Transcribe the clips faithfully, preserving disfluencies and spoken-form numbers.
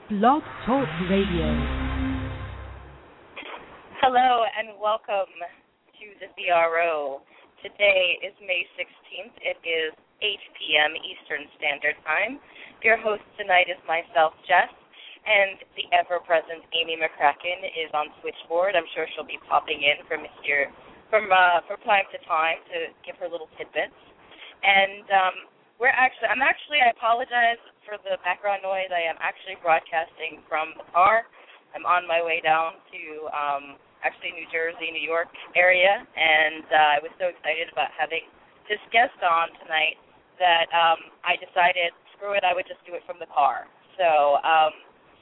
Blog Talk Radio. Hello and welcome to the B R O. Today is May sixteenth. It is eight p.m. Eastern Standard Time. Your host tonight is myself, Jess, and the ever-present Amy McCracken is on switchboard. I'm sure she'll be popping in from here from uh, from time to time to give her little tidbits. And um, we're actually, I'm actually, I apologize for the background noise. I am actually broadcasting from the car. I'm on my way down to um, actually New Jersey, New York area, and uh, I was so excited about having this guest on tonight that um, I decided, screw it, I would just do it from the car. So um,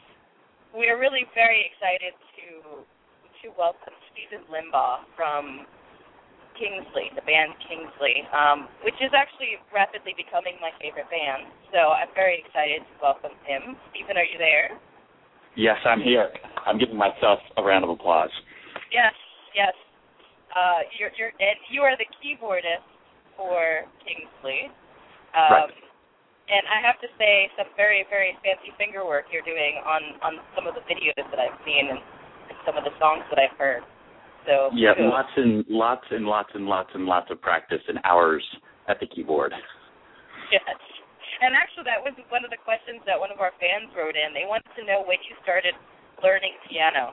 we are really very excited to to welcome Stephen Limbaugh from Kingsley, the band Kingsley, um, which is actually rapidly becoming my favorite band. So I'm very excited to welcome him. Stephen, are you there? Yes, I'm here. I'm giving myself a round of applause. Yes, yes. Uh, you're, you're, and you are the keyboardist for Kingsley. Um, right. And I have to say, some very, very fancy finger work you're doing on, on some of the videos that I've seen and some of the songs that I've heard. So, yeah, cool. lots and lots and lots and lots and lots of practice and hours at the keyboard. Yes. And actually, that was one of the questions that one of our fans wrote in. They wanted to know when you started learning piano.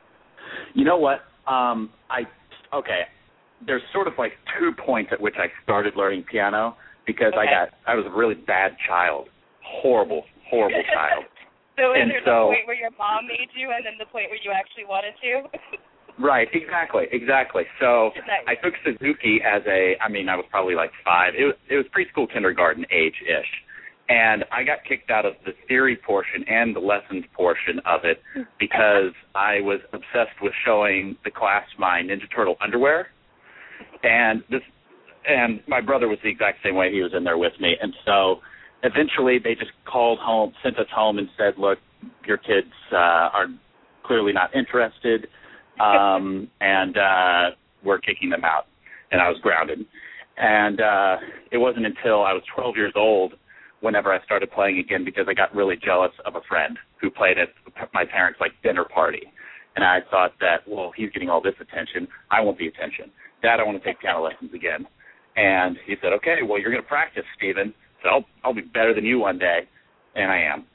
You know what? Um, I okay. There's sort of like two points at which I started learning piano because okay. I got I was a really bad child, horrible, horrible child. So is and there so, the point where your mom made you, and then the point where you actually wanted to? Right, exactly, exactly. So nice. I took Suzuki as a, I mean, I was probably like five. It was, it was preschool, kindergarten age-ish. And I got kicked out of the theory portion and the lessons portion of it because I was obsessed with showing the class my Ninja Turtle underwear. And this, and my brother was the exact same way. He was in there with me. And so eventually they just called home, sent us home and said, look, your kids uh, are clearly not interested. Um, and uh, we're kicking them out, and I was grounded. And uh, it wasn't until I was twelve years old whenever I started playing again because I got really jealous of a friend who played at my parents' like dinner party. And I thought that, well, he's getting all this attention. I want the attention. Dad, I want to take piano lessons again. And he said, okay, well, you're going to practice, Stephen, so I'll, I'll be better than you one day. And I am.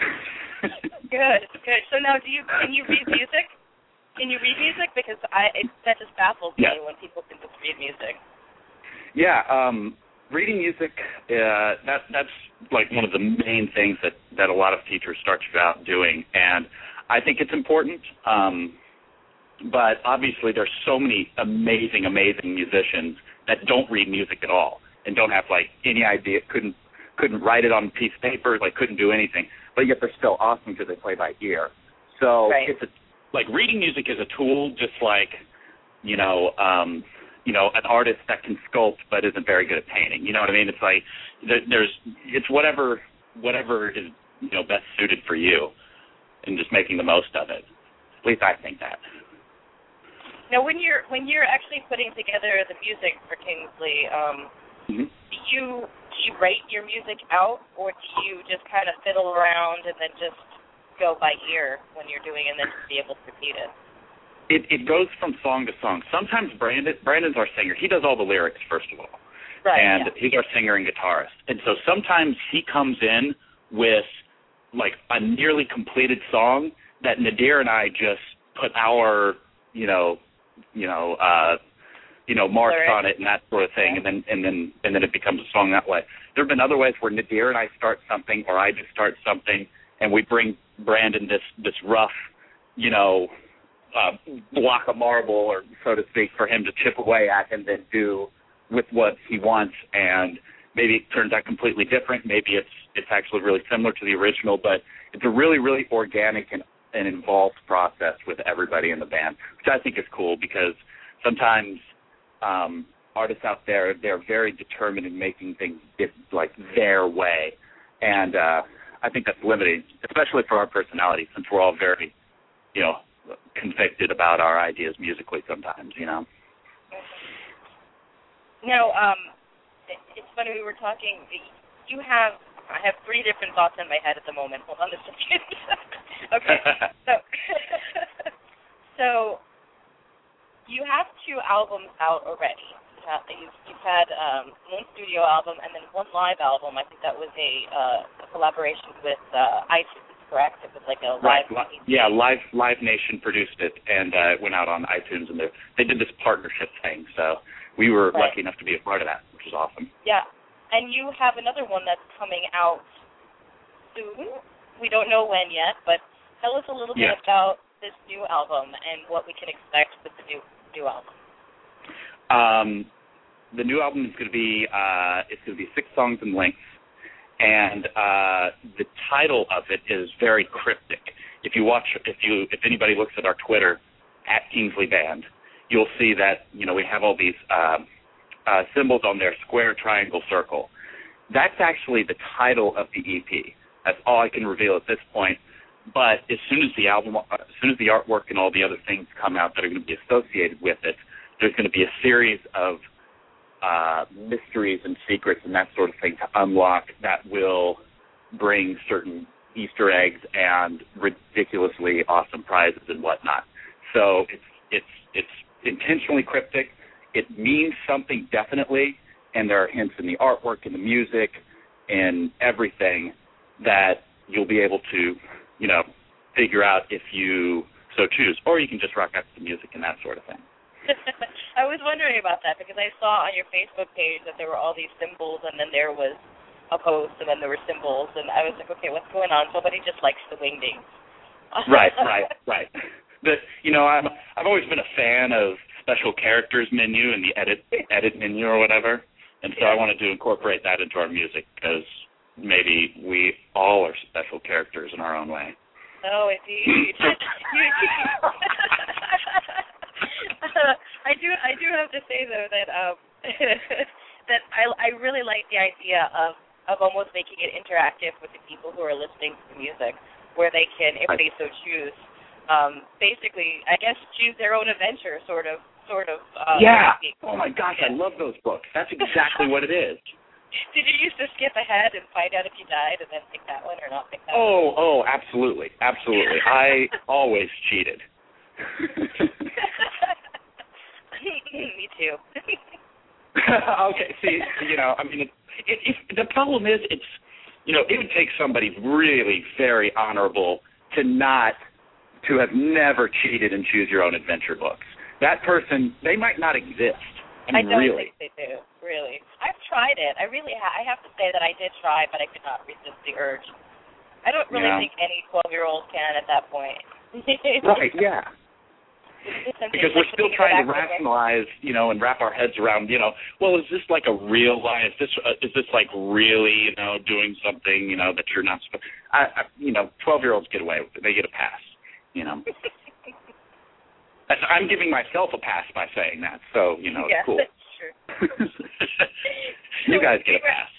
Good, good. So now do you can you read music? Can you read music? Because I it, that just baffles yeah. me when people can just read music. Yeah, um, reading music, uh, that that's like one of the main things that, that a lot of teachers start you out doing, and I think it's important. Um, but obviously, there's so many amazing, amazing musicians that don't read music at all and don't have like any idea, couldn't couldn't write it on a piece of paper, like couldn't do anything, but yet they're still awesome because they play by ear. So right. it's a Like, reading music is a tool, just like, you know, um, you know, an artist that can sculpt but isn't very good at painting. You know what I mean? It's like, there's, it's whatever, whatever is, you know, best suited for you and just making the most of it. At least I think that. Now, when you're, when you're actually putting together the music for Kingsley, um, mm-hmm. do you, do you write your music out, or do you just kind of fiddle around and then just go by ear when you're doing it and then just be able to repeat it? It it goes from song to song. Sometimes Brandon Brandon's our singer. He does all the lyrics, first of all. Right. And yeah. he's our singer and guitarist. And so sometimes he comes in with like a nearly completed song that Nadir and I just put our, you know, you know, uh you know, marks Lyrics. on it and that sort of thing, yeah. and then and then and then it becomes a song that way. There have been other ways where Nadir and I start something or I just start something and we bring Brandon this, this rough, you know, uh, block of marble, or so to speak, for him to chip away at and then do with what he wants. And maybe it turns out completely different. Maybe it's it's actually really similar to the original, but it's a really, really organic and, and involved process with everybody in the band, which I think is cool because sometimes um, artists out there, they're very determined in making things like their way. And uh, I think that's limiting, especially for our personalities, since we're all very, you know, convicted about our ideas musically sometimes, you know. No, um, it's funny, we were talking, you have, I have three different thoughts in my head at the moment. Hold on a second. Okay, so so you have two albums out already. You've, you've had um, one studio album and then one live album. I think that was a, uh, a collaboration with uh, iTunes, correct? It was like a live. Right. Li- yeah, Live Live Nation produced it, and uh, it went out on iTunes, and they did this partnership thing. So we were right. lucky enough to be a part of that, which is awesome. Yeah, and you have another one that's coming out soon. We don't know when yet, but tell us a little bit yeah. about this new album and what we can expect with the new new album. Um, the new album is going to be uh, it's going to be six songs in length, and uh, the title of it is very cryptic. If you watch, if you if anybody looks at our Twitter at Kingsley Band, you'll see that you know we have all these uh, uh, symbols on there: square, triangle, circle. That's actually the title of the E P. That's all I can reveal at this point. But as soon as the album, as soon as the artwork and all the other things come out that are going to be associated with it, there's going to be a series of uh, mysteries and secrets and that sort of thing to unlock that will bring certain Easter eggs and ridiculously awesome prizes and whatnot. So it's it's it's intentionally cryptic. It means something definitely, and there are hints in the artwork and the music and everything that you'll be able to, you know, figure out if you so choose, or you can just rock out to the music and that sort of thing. I was wondering about that because I saw on your Facebook page that there were all these symbols, and then there was a post, and then there were symbols, and I was like, okay, what's going on? Somebody just likes the wingdings. right, right, right. But you know, I'm I've always been a fan of special characters menu and the edit edit menu or whatever, and so yeah. I wanted to incorporate that into our music because maybe we all are special characters in our own way. Oh, indeed. I do. I do have to say though that um, that I, I really like the idea of, of almost making it interactive with the people who are listening to the music, where they can, if they so choose, um, basically, I guess, choose their own adventure, sort of, sort of. Uh, yeah. Oh my gosh, I love those books. That's exactly what it is. Did you used to skip ahead and find out if you died and then pick that one or not pick that oh, one? Oh, oh, absolutely, absolutely. I always cheated. Me too. Okay, see, you know, I mean, it, it, it, the problem is it's, you know, it would take somebody really very honorable to not, to have never cheated in Choose Your Own Adventure books. That person, they might not exist. I mean, I don't really. think they do, really. I've tried it. I really ha- I have to say that I did try, but I could not resist the urge. I don't really yeah. think any twelve-year-old can at that point. Right, yeah. Because we're still trying to rationalize, you know, and wrap our heads around, you know, well, is this like a real lie? Is this uh, is this like really, you know, doing something, you know, that you're not supposed? I, I, you know, twelve-year-olds get away with it. They get a pass, you know. That's, I'm giving myself a pass by saying that, so you know, yeah, it's cool. That's true. You guys get a pass.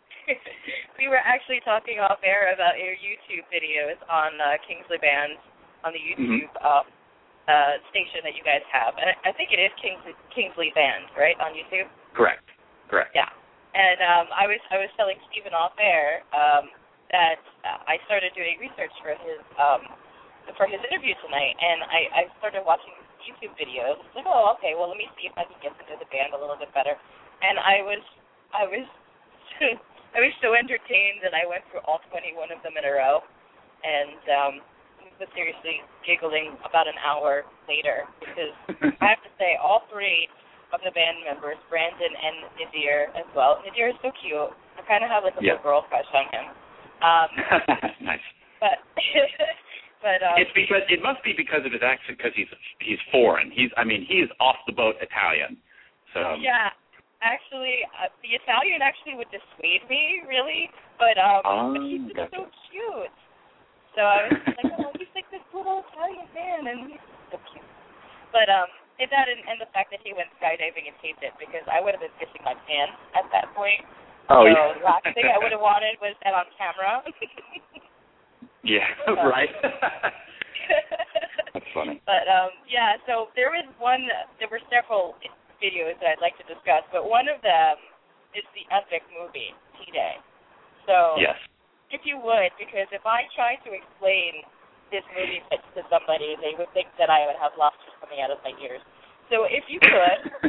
We were actually talking off air about your YouTube videos on uh, Kingsley Band on the YouTube. Mm-hmm. Uh, Uh, station that you guys have, and I think it is Kingsley, Kingsley Band, right, on YouTube? Correct. Correct. Yeah. And um, I was I was telling Stephen off air um, that uh, I started doing research for his um, for his interview tonight, and I, I started watching YouTube videos. I was like, oh, okay, well, let me see if I can get into the band a little bit better. And I was I was I was so entertained that I went through all twenty-one of them in a row, and um, was seriously giggling about an hour later because I have to say all three of the band members, Brandon and Nadir as well. Nadir is so cute. I kind of have like a yeah. little girl crush on him. Um, nice. But but um, it's because it must be because of his accent because he's he's foreign. He's I mean he is off the boat Italian. So yeah. Actually, uh, the Italian actually would dissuade me, really, but um, um, but he's just gotcha. so cute. So I was like, oh, he's like this little Italian man, and he's so cute. But um, and that and, and the fact that he went skydiving and taped it, because I would have been pissing my pants at that point. Oh, so yeah. the last thing I would have wanted was that on camera. Yeah, so. Right. That's funny. But um, yeah, so there was one. There were several videos that I'd like to discuss, but one of them is the epic movie T-Day. So. Yes. If you would, because if I try to explain this movie pitch to somebody, they would think that I would have lobsters coming out of my ears. So if you could,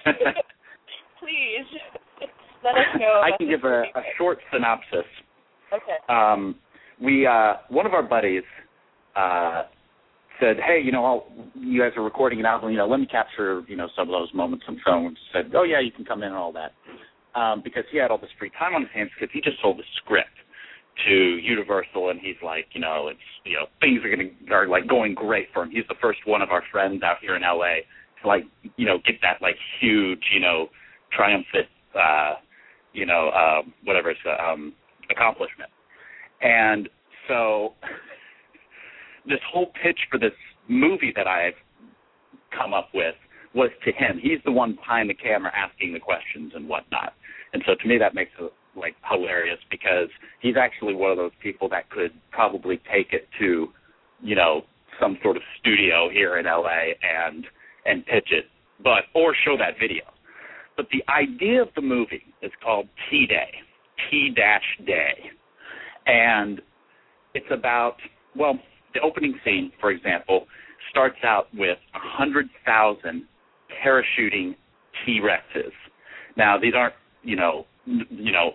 please let us know. I can give a, a short synopsis. Okay. Um, we uh, one of our buddies uh, said, "Hey, you know, I'll, you guys are recording an album. You know, let me capture, you know, some of those moments on film." Said, "Oh yeah, you can come in and all that," um, because he had all this free time on his hands because he just sold the script to Universal, and he's like, you know, it's, you know, things are going to are like going great for him. He's the first one of our friends out here in L A to like, you know, get that like huge, you know, triumphant, uh, you know, uh, whatever it's um, accomplishment. And so this whole pitch for this movie that I've come up with was to him. He's the one behind the camera asking the questions and whatnot. And so to me that makes it like hilarious because he's actually one of those people that could probably take it to, you know, some sort of studio here in L A and and pitch it, but or show that video. But the idea of the movie is called T-Day, T-Day, and it's about, well, the opening scene, for example, starts out with one hundred thousand parachuting T-Rexes. Now, these aren't, you know, you know,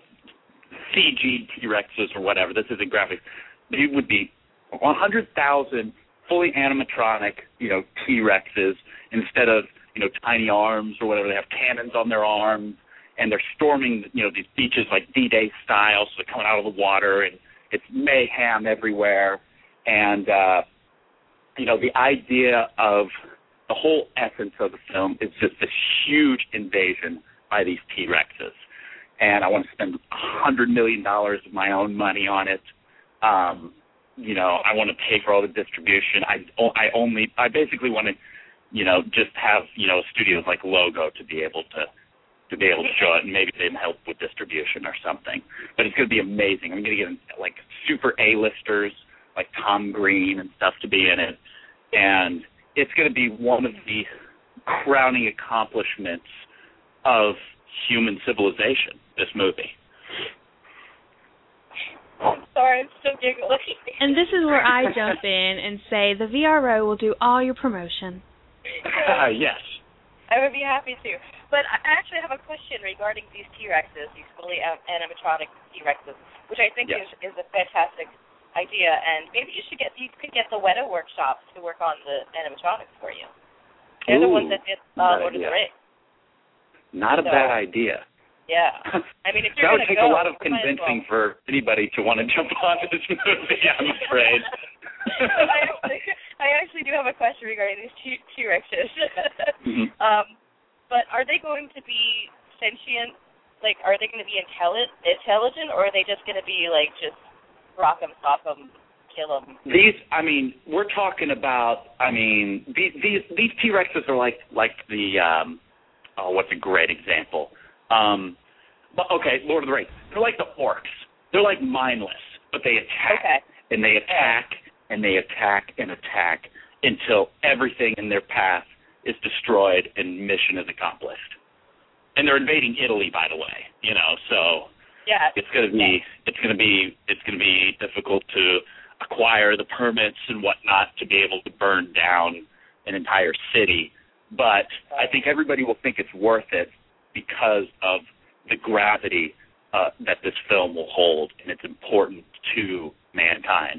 C G T-Rexes or whatever. This isn't graphics. It would be one hundred thousand fully animatronic, you know, T-Rexes instead of, you know, tiny arms or whatever. They have cannons on their arms, and they're storming, you know, these beaches like D-Day style, so they're coming out of the water, and it's mayhem everywhere. And, uh, you know, the idea of the whole essence of the film is just this huge invasion by these T-Rexes. And I want to spend one hundred million dollars of my own money on it. Um, you know, I want to pay for all the distribution. I, I only, I basically want to, you know, just have, you know, studios like Logo to be able to, to be able to show it, and maybe they help with distribution or something. But it's going to be amazing. I'm going to get, like, super A-listers, like Tom Green and stuff to be in it. And it's going to be one of the crowning accomplishments of human civilization, this movie. I'm sorry, I'm still giggling. And this is where I jump in and say the V R O will do all your promotion. Uh, yes. I would be happy to. But I actually have a question regarding these T-Rexes, these fully animatronic T-Rexes, which I think yes. is, is a fantastic idea. And maybe you should get you could get the Weta Workshop to work on the animatronics for you. They're Ooh, the ones that did uh, Lord of the Rings. Not a so, bad idea. Yeah. I mean, if you're that would take go, a lot of convincing well. for anybody to want to jump onto this movie, I'm afraid. I, actually, I actually do have a question regarding these T- T-Rexes. mm-hmm. um, but are they going to be sentient? Like, are they going to be intelligent, intelligent, or are they just going to be, like, just rock them, stop them, kill them? These, I mean, we're talking about, I mean, these these, these T-Rexes are like, like the, um, oh, what's a great example? Um, but okay, Lord of the Rings. They're like the orcs. They're like mindless, but they attack okay. and they attack and they attack and attack until everything in their path is destroyed and mission is accomplished. And they're invading Italy, by the way. You know, so yeah, it's gonna be it's gonna be it's gonna be difficult to acquire the permits and whatnot to be able to burn down an entire city. But I think everybody will think it's worth it because of the gravity uh, that this film will hold, and it's important to mankind.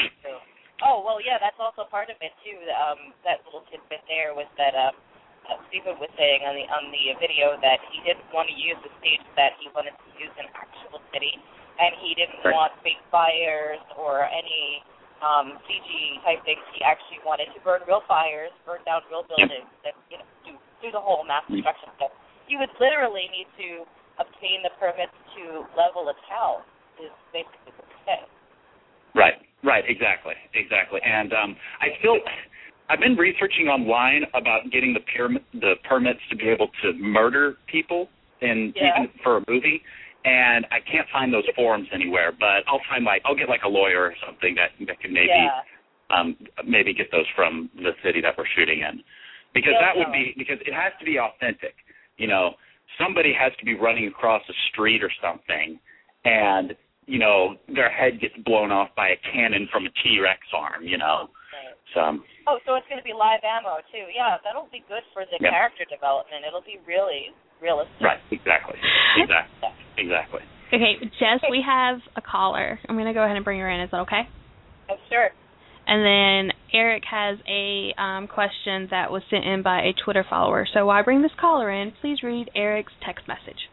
Oh, well, yeah, that's also part of it, too. Um, that little tidbit there was that uh, uh, Stephen was saying on the on the video that he didn't want to use the stage that he wanted to use in actual city, and he didn't right. want big fires or any um, C G type things. He actually wanted to burn real fires, burn down real buildings, yep. and you know, do, do the whole mass destruction stuff. You would literally need to obtain the permits to level a town, is basically what you're saying. Right, right, exactly, exactly. And um, I still, I've been researching online about getting the, pyramid, the permits to be able to murder people, in, yeah. even for a movie, and I can't find those forums anywhere, but I'll find like, I'll get like a lawyer or something that, that can maybe, yeah. um, maybe get those from the city that we're shooting in. Because yeah, that would no. be, because it has to be authentic. You know, somebody has to be running across a street or something, and you know, their head gets blown off by a cannon from a T-Rex arm, you know. Right. So. Oh, so it's going to be live ammo too. Yeah, that'll be good for the yeah. character development. It'll be really realistic. Right. Exactly. Exactly. Exactly. Okay, Jess, we have a caller. I'm going to go ahead and bring her in. Is that okay? Oh, sure. And then Eric has a um, question that was sent in by a Twitter follower. So while I bring this caller in, please read Eric's text message.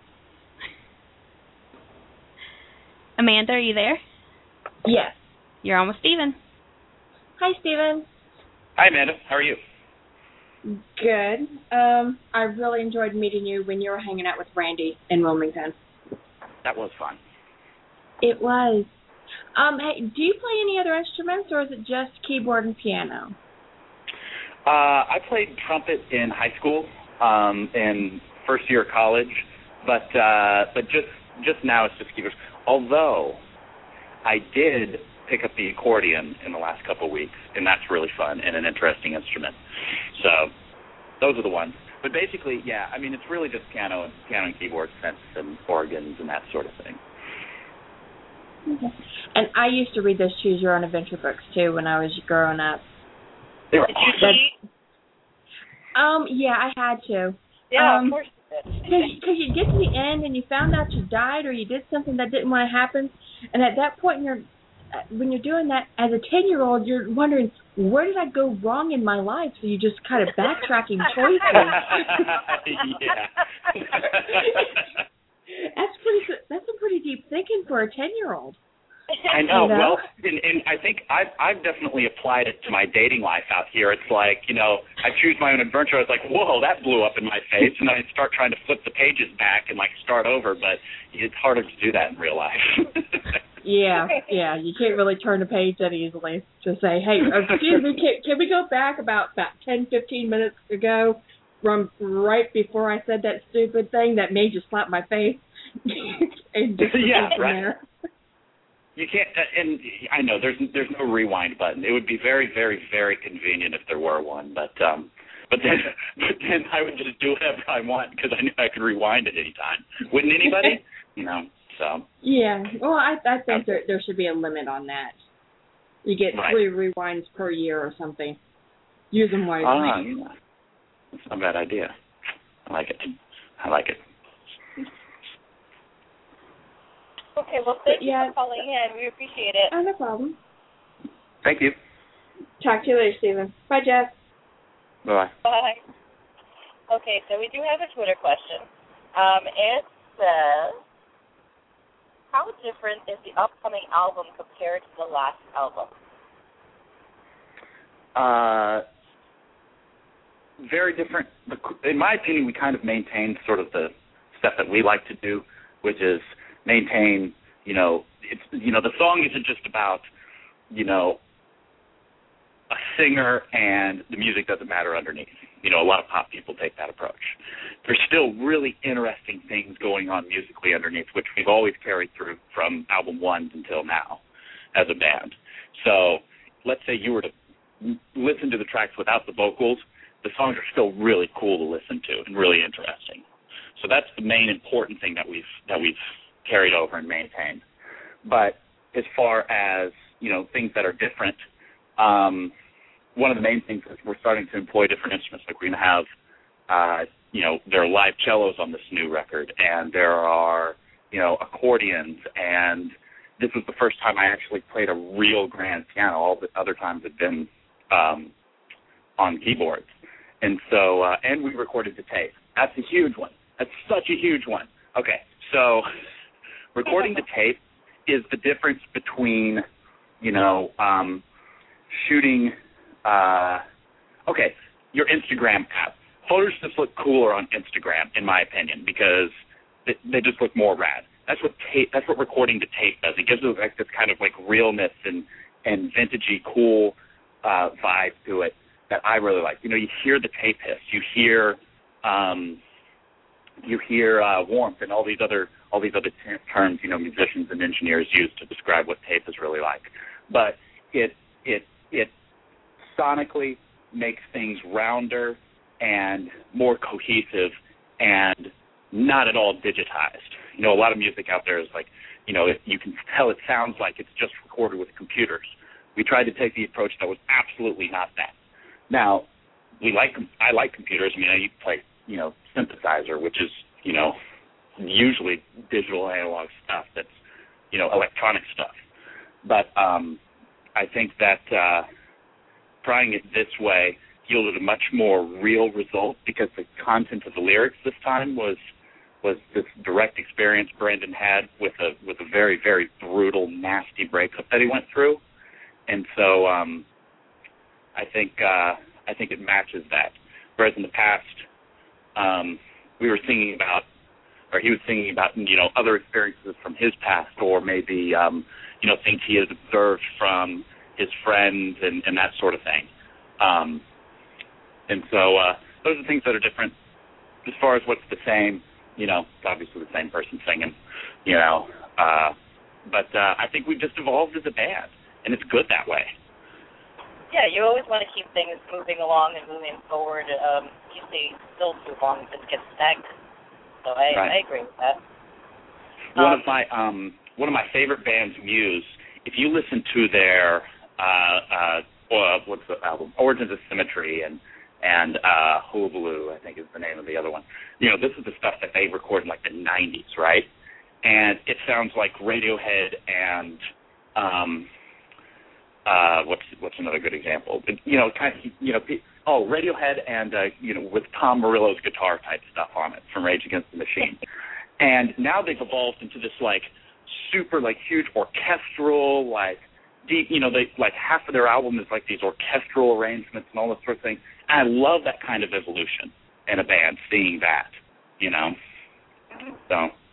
Amanda, are you there? Yes. You're on with Steven. Hi, Steven. Hi, Amanda. How are you? Good. Um, I really enjoyed meeting you when you were hanging out with Randy in Wilmington. That was fun. It was. Um, hey, do you play any other instruments, or is it just keyboard and piano? Uh, I played trumpet in high school, um, in first year of college, but uh, but just just now it's just keyboard. Although I did pick up the accordion in the last couple of weeks, and that's really fun and an interesting instrument. So those are the ones. But basically, yeah, I mean, it's really just piano and piano and keyboard, synths and organs and that sort of thing. Okay. And I used to read those Choose Your Own Adventure books, too, when I was growing up. They were Did you cheat? Um, yeah, I had to. Yeah, um, of course you did. Because you get to the end and you found out you died or you did something that didn't want to happen, and at that point, you're, when you're doing that, as a ten-year-old, you're wondering, where did I go wrong in my life? So you just kind of backtracking choices. yeah. That's pretty. That's some pretty deep thinking for a ten-year-old. I know. You know? Well, and, and I think I've, I've definitely applied it to my dating life out here. It's like, you know, I choose my own adventure. I was like, whoa, that blew up in my face. And then I start trying to flip the pages back and, like, start over. But it's harder to do that in real life. yeah, yeah. You can't really turn the page that easily to say, hey, excuse me, can, can we go back about, about ten, fifteen minutes ago from right before I said that stupid thing that made you slap my face? and just yeah, from right. there. You can't, and I know there's there's no rewind button. It would be very, very, very convenient if there were one, but um, but then but then I would just do whatever I want because I knew I could rewind at any time. Wouldn't anybody? You know, so. Yeah, well, I I think there there should be a limit on that. You get right. three rewinds per year or something. Use them wisely. Ah, yeah. That's not a bad idea. I like it. I like it. Okay, well, thank you yeah. for calling in. We appreciate it. Oh, no problem. Thank you. Talk to you later, Stephen. Bye, Jeff. Bye. Bye. Okay, so we do have a Twitter question. Um, it says, how different is the upcoming album compared to the last album? Uh, very different. In my opinion, we kind of maintained sort of the stuff that we like to do, which is maintain, you know, it's, you know, the song isn't just about, you know, a singer and the music doesn't matter underneath. You know, a lot of pop people take that approach. There's still really interesting things going on musically underneath, which we've always carried through from album one until now as a band. So let's say you were to listen to the tracks without the vocals, the songs are still really cool to listen to and really interesting. So that's the main important thing that we've that we've carried over and maintained. But as far as, you know, things that are different, um, one of the main things is we're starting to employ different instruments. Like we're going to have, uh, you know, there are live cellos on this new record, and there are, you know, accordions, and this was the first time I actually played a real grand piano. All the other times had been um, on keyboards. And so, uh, and we recorded the tape. That's a huge one. That's such a huge one. Okay, so recording the tape is the difference between, you know, um, shooting, uh, okay, your Instagram app. Photos just look cooler on Instagram, in my opinion, because they, they just look more rad. That's what tape. That's what recording the tape does. It gives it like this kind of like realness and and vintagey, cool uh, vibe to it that I really like. You know, you hear the tape hiss. You hear, um, you hear uh, warmth and all these other all these other t- terms. You know, musicians and engineers use to describe what tape is really like. But it it it sonically makes things rounder and more cohesive and not at all digitized. You know, a lot of music out there is like, you know, it, you can tell it sounds like it's just recorded with computers. We tried to take the approach that was absolutely not that. Now, we like I like computers. I mean, I play, you know, synthesizer, which is, you know, usually digital analog stuff that's, you know, electronic stuff. But um, I think that uh, trying it this way yielded a much more real result because the content of the lyrics this time was was this direct experience Brandon had with a with a very, very brutal, nasty breakup that he went through. And so um, I think uh, I think it matches that. Whereas in the past, um, we were singing about, or he was singing about, you know, other experiences from his past, or maybe, um, you know, things he has observed from his friends and, and that sort of thing. Um, and so uh, those are things that are different. As far as what's the same, you know, it's obviously the same person singing, you know. Uh, but uh, I think we've just evolved as a band, and it's good that way. Yeah, you always want to keep things moving along and moving forward. Um, you stay still too long, it gets stagnant. So I, right. I agree with that. One um, of my um, one of my favorite bands, Muse. If you listen to their uh, uh, uh, what's the album, Origins of Symmetry, and and uh, Hullabaloo, I think is the name of the other one. You know, this is the stuff that they recorded in like the nineties, right? And it sounds like Radiohead and um, uh, what's what's another good example? You know, kind of, you know, oh, Radiohead and uh, you know, with Tom Morello's guitar type stuff on it from Rage Against the Machine. And now they've evolved into this like super like huge orchestral like deep, you know, they like half of their album is like these orchestral arrangements and all this sort of thing. And I love that kind of evolution in a band, seeing that, you know. So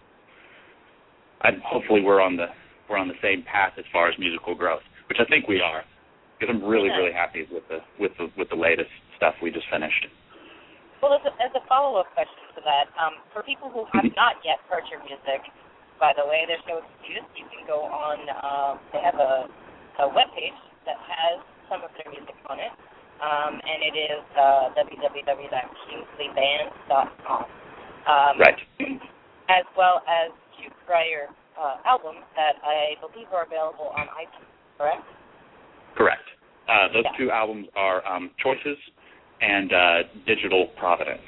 I hopefully we're on the we're on the same path as far as musical growth, which I think we are, because I'm really really happy with the with the with the latest stuff we just finished. Well, as a, as a follow-up question to that, um, for people who have not yet heard your music, by the way, there's no excuse. You can go on, uh, they have a, a webpage that has some of their music on it, um, and it is uh, w w w dot kingsley band dot com. Um, right. As well as two prior uh, albums that I believe are available on iTunes, correct? Correct. Uh, those yeah. two albums are um, Choices and uh, Digital Providence.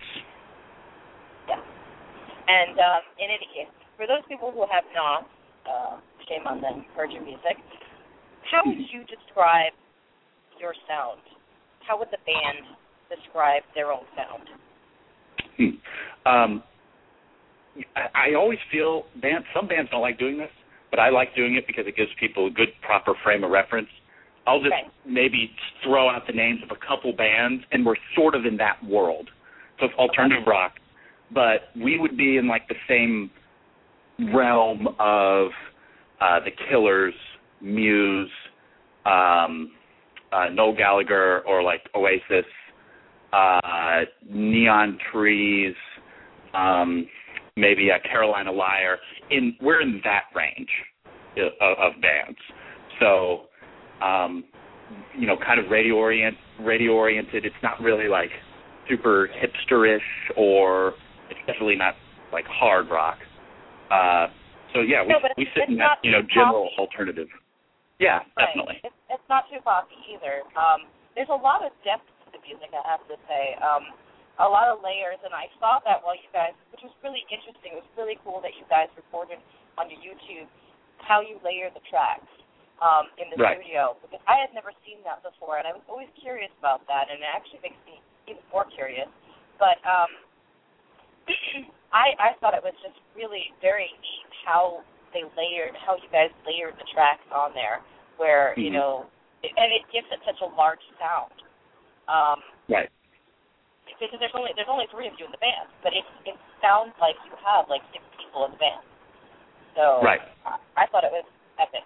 Yeah. And um, in any case, for those people who have not, uh, shame on them, heard your music, how would you describe your sound? How would the band describe their own sound? Hmm. Um, I, I always feel bands, some bands don't like doing this, but I like doing it because it gives people a good, proper frame of reference. I'll just right. maybe throw out the names of a couple bands, and we're sort of in that world. So it's alternative okay. rock, but we would be in like the same realm of uh, The Killers, Muse, um, uh, Noel Gallagher, or like Oasis, uh, Neon Trees, um, maybe a Carolina Liar. In we're in that range of, of bands. So. Um, you know, kind of radio orient, radio oriented. It's not really like super hipsterish, or it's definitely not like hard rock. Uh, so yeah, we no, we sit in that you know general poppy. Alternative. Yeah, right. definitely. It's, it's not too poppy either. Um, there's a lot of depth to the music, I have to say. Um, a lot of layers, and I saw that while you guys, which was really interesting. It was really cool that you guys recorded on your YouTube how you layer the tracks. Um, in the right. studio, because I had never seen that before, and I was always curious about that, and it actually makes me even more curious. But um, I, I thought it was just really very neat how they layered, how you guys layered the tracks on there, where, mm-hmm. you know, and it gives it such a large sound. Um, right. Because there's only there's only three of you in the band, but it it sounds like you have like six people in the band. So right. I, I thought it was epic.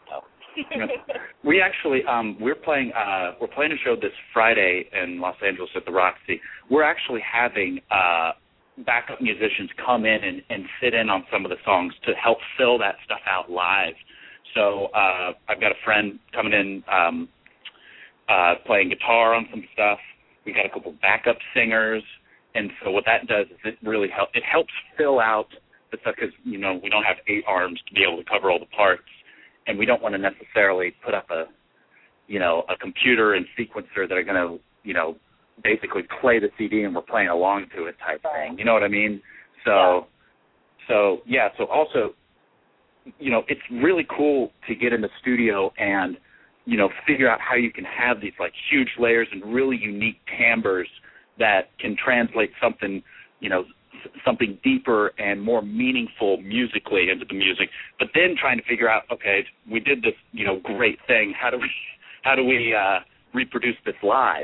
we actually um, we're playing uh, we're playing a show this Friday in Los Angeles at the Roxy. We're actually having uh, backup musicians come in and, and sit in on some of the songs to help fill that stuff out live. So uh, I've got a friend coming in um, uh, playing guitar on some stuff. We got a couple backup singers, and so what that does is it really help it helps fill out the stuff because, you know, we don't have eight arms to be able to cover all the parts, and we don't want to necessarily put up a, you know, a computer and sequencer that are going to, you know, basically play the C D and we're playing along to it type right. thing. You know what I mean? So, yeah. so yeah. So also, you know, it's really cool to get in the studio and, you know, figure out how you can have these like huge layers and really unique timbres that can translate something, you know, something deeper and more meaningful musically into the music. But then trying to figure out, okay, we did this, you know, great thing. How do we, how do we uh, reproduce this live?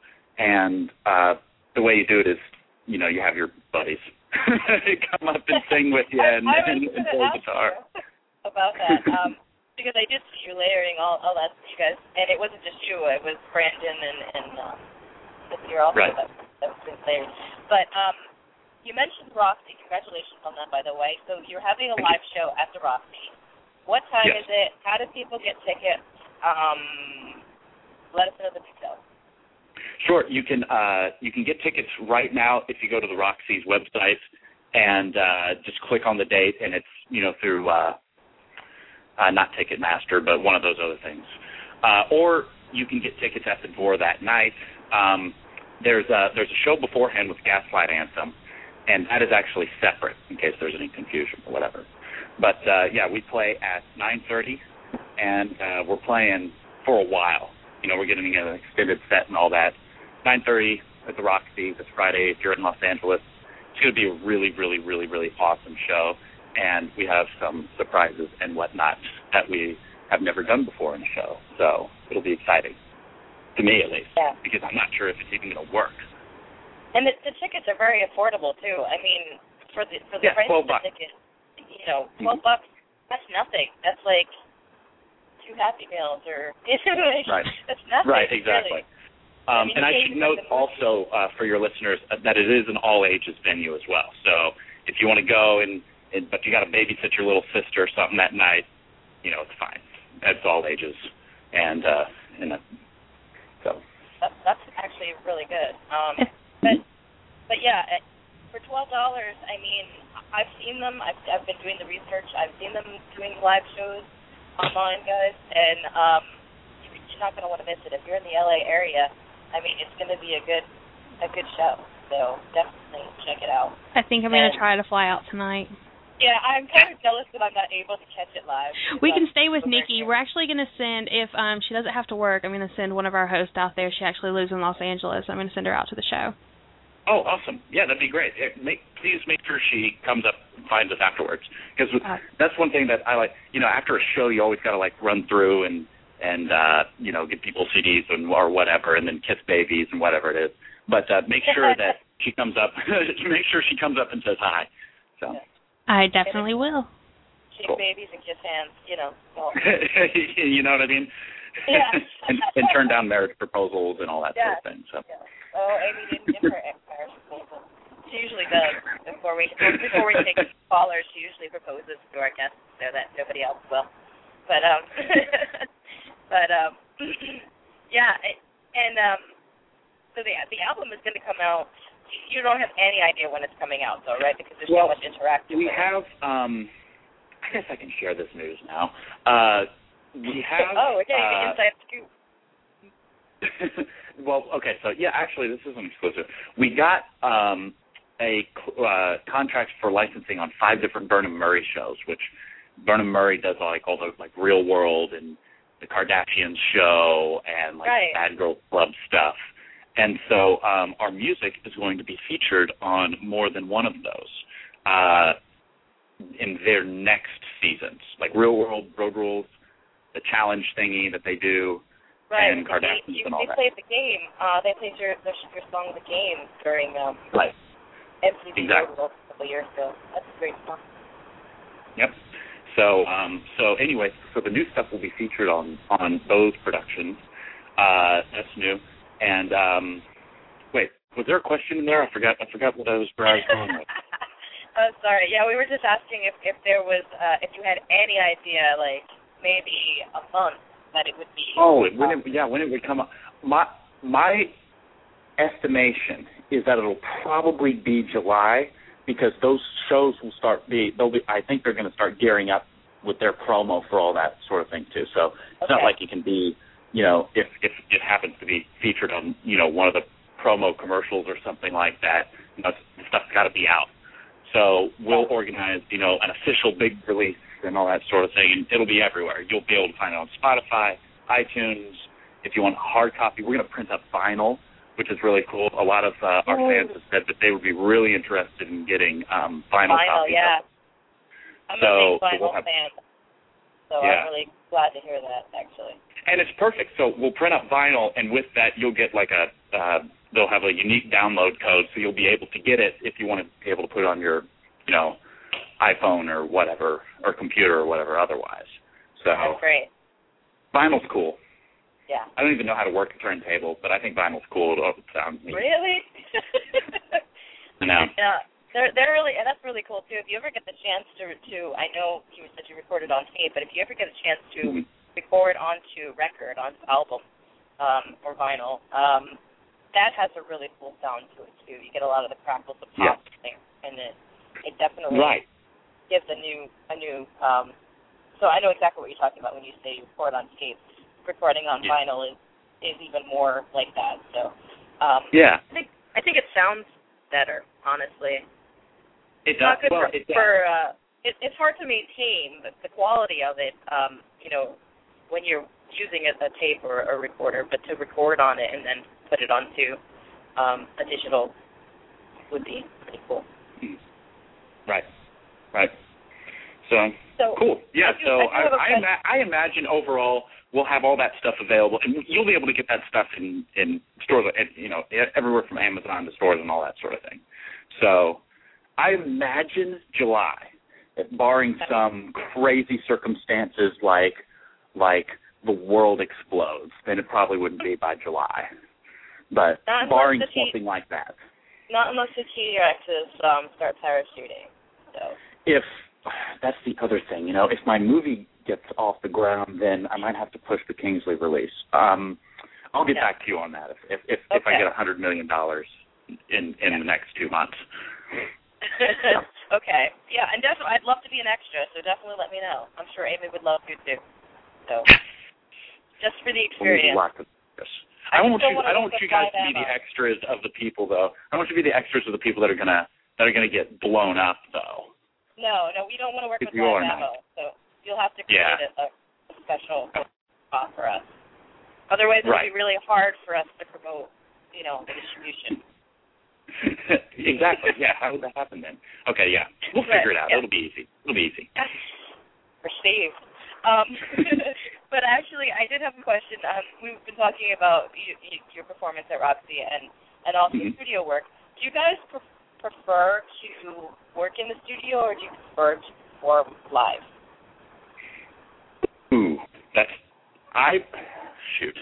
And uh, the way you do it is, you know, you have your buddies come up and sing with you and, I, I and, and play guitar. About that, um, because I did see you layering all, all that, you guys, and it wasn't just you. It was Brandon and and um, you're also right. that, that was been layered. But um, you mentioned Roxy. Congratulations on that, by the way. So you're having a Thank live you. show at the Roxy. What time yes. is it? How do people get tickets? Um, let us know the details. Sure, you can uh, you can get tickets right now if you go to the Roxy's website and uh, just click on the date, and it's, you know, through uh, uh, not Ticketmaster, but one of those other things. Uh, or you can get tickets at the door that night. Um, there's a, there's a show beforehand with Gaslight Anthem, and that is actually separate in case there's any confusion or whatever. But uh, yeah, we play at nine thirty, and uh, we're playing for a while. You know, we're getting an extended set and all that. nine thirty at the Roxy this Friday if you're in Los Angeles. It's going to be a really, really, really, really awesome show, and we have some surprises and whatnot that we have never done before in a show. So it'll be exciting, to me at least, yeah. because I'm not sure if it's even going to work. And the, the tickets are very affordable too. I mean, for the for the yeah, price of the bucks. ticket, you know, twelve mm-hmm. bucks. That's nothing. That's like two Happy Meals, or right. That's nothing. Right, exactly. Really. Um, I mean, and I should note also uh, for your listeners uh, that it is an all-ages venue as well. So if you want to go and, and but you got to babysit your little sister or something that night, you know, it's fine. It's all ages, and uh, and uh, so that, that's actually really good. Um, but but yeah, for twelve dollars, I mean, I've seen them. I've I've been doing the research. I've seen them doing live shows online, guys, and um, you're not going to want to miss it if you're in the L A area. I mean, it's going to be a good, a good show. So definitely check it out. I think I'm going to try to fly out tonight. Yeah, I'm kind of jealous that I'm not able to catch it live. We can stay with Nikki. We're actually going to send, if um she doesn't have to work, I'm going to send one of our hosts out there. She actually lives in Los Angeles. I'm going to send her out to the show. Oh, awesome. Yeah, that'd be great. Make, please make sure she comes up and finds us afterwards. Because uh, that's one thing that I like. You know, after a show, you always got to, like, run through and, and uh, you know, give people C Ds and, or whatever, and then kiss babies and whatever it is. But uh, make sure that she comes up. Make sure she comes up and says hi. So I definitely will. Shake cool. babies and kiss hands, you know. Well. You know what I mean? Yeah. and, and turn down marriage proposals and all that yeah. sort of thing. So. Yeah. Oh, Amy didn't give her marriage proposal. She usually does. Before we before we take callers, she usually proposes to our guests so that nobody else will. But um, but um, yeah, and um, so the the album is going to come out. You don't have any idea when it's coming out, though, right? Because there's well, so much interactive. We have. Um, I guess I can share this news now. Uh, we have. Oh, we're getting uh, the inside scoop. Well, okay, so yeah, actually, this is an exclusive. We got um, a uh, contract for licensing on five different Burnham Murray shows, which Burnham Murray does like all the like Real World and the Kardashians show and like right. Bad Girl Club stuff. And so um, our music is going to be featured on more than one of those uh, in their next seasons, like Real World, Road Rules, the challenge thingy that they do. Right, and Kardashians you, and all they that. played the game. Uh, they played your your song "The Game" during um, right. M T V exactly. a couple years ago. That's a great song. Yep. So um, so anyway, so the new stuff will be featured on on those productions. Uh, that's new. And um, wait, was there a question in there? I forgot. I forgot what I was, where I was going with. Oh, sorry. Yeah, we were just asking if if there was uh, if you had any idea, like maybe a month. That it would be. Oh, when it, yeah, when it would come up. My my estimation is that it'll probably be July, because those shows will start be they'll be I think they're going to start gearing up with their promo for all that sort of thing too. So it's okay. not like you can be, you know, if if it happens to be featured on, you know, one of the promo commercials or something like that, you know, stuff's got to be out. So we'll organize, you know, an official big release and all that sort of thing, and it'll be everywhere. You'll be able to find it on Spotify, iTunes. If you want a hard copy, we're going to print up vinyl, which is really cool. A lot of uh, our fans have said that they would be really interested in getting um, vinyl, vinyl copies. yeah. Of. I'm so, a big vinyl so we'll have, fan, so yeah. I'm really glad to hear that, actually. And it's perfect. So we'll print up vinyl, and with that, you'll get like a uh, they'll have a unique download code, so you'll be able to get it if you want to be able to put it on your, you know, iPhone or whatever, or computer or whatever otherwise. So That's great. Vinyl's cool. Yeah. I don't even know how to work a turntable, but I think vinyl's cool. It sounds neat. Really? No. Yeah. They're they're really, and that's really cool too. If you ever get the chance to to I know you said you recorded on tape, but if you ever get a chance to mm-hmm. record onto record, onto album, um, or vinyl, um, that has a really cool sound to it too. You get a lot of the crackles of pop yeah. there, and it it definitely right. gives a new a new. Um, so I know exactly what you're talking about when you say you record on tape. Recording on yeah. vinyl is is even more like that. So um, yeah, I think I think it sounds better, honestly. It It's not does. good Well, for, it does. for uh, it, it's hard to maintain the, the quality of it, um, you know, when you're using a, a tape or a recorder, but to record on it and then put it onto um, a digital would be pretty cool. Right, right. So, so cool. Yeah, I do, so I, I, I, ima- I imagine overall we'll have all that stuff available, and you'll be able to get that stuff in, in stores, you know, everywhere from Amazon to stores and all that sort of thing. So I imagine July, barring some crazy circumstances like like the world explodes, then it probably wouldn't be by July. But Not barring unless the T- something like that. Not unless the T Rexes um, start parachuting. So. If that's the other thing, you know, if my movie gets off the ground, then I might have to push the Kingsley release. Um, I'll get yeah. back to you on that if if if, okay. if I get a hundred million dollars in in yeah. the next two months. Okay. Yeah, and definitely, I'd love to be an extra, so definitely let me know. I'm sure Amy would love you too. So, just for the experience. Lots of this. I, I don't want you. want I don't want you guys to be the extras of the people, though. I want you to be the extras of the people that are gonna that are gonna get blown up, though. No, no, we don't want to work with you live are ammo, not. so you'll have to create Yeah. a, a special spot for us. Otherwise, it'll right. be really hard for us to promote, you know, the distribution. Exactly. Yeah. How would that happen then? Okay. Yeah. We'll Right, figure it out. yeah. It'll be easy. It'll be easy. For Steve. Um, but actually, I did have a question. Um, we've been talking about you, you, your performance at Roxy and, and also mm-hmm. studio work. Do you guys pre- prefer to work in the studio or do you prefer to perform live? Ooh, that's I shoot.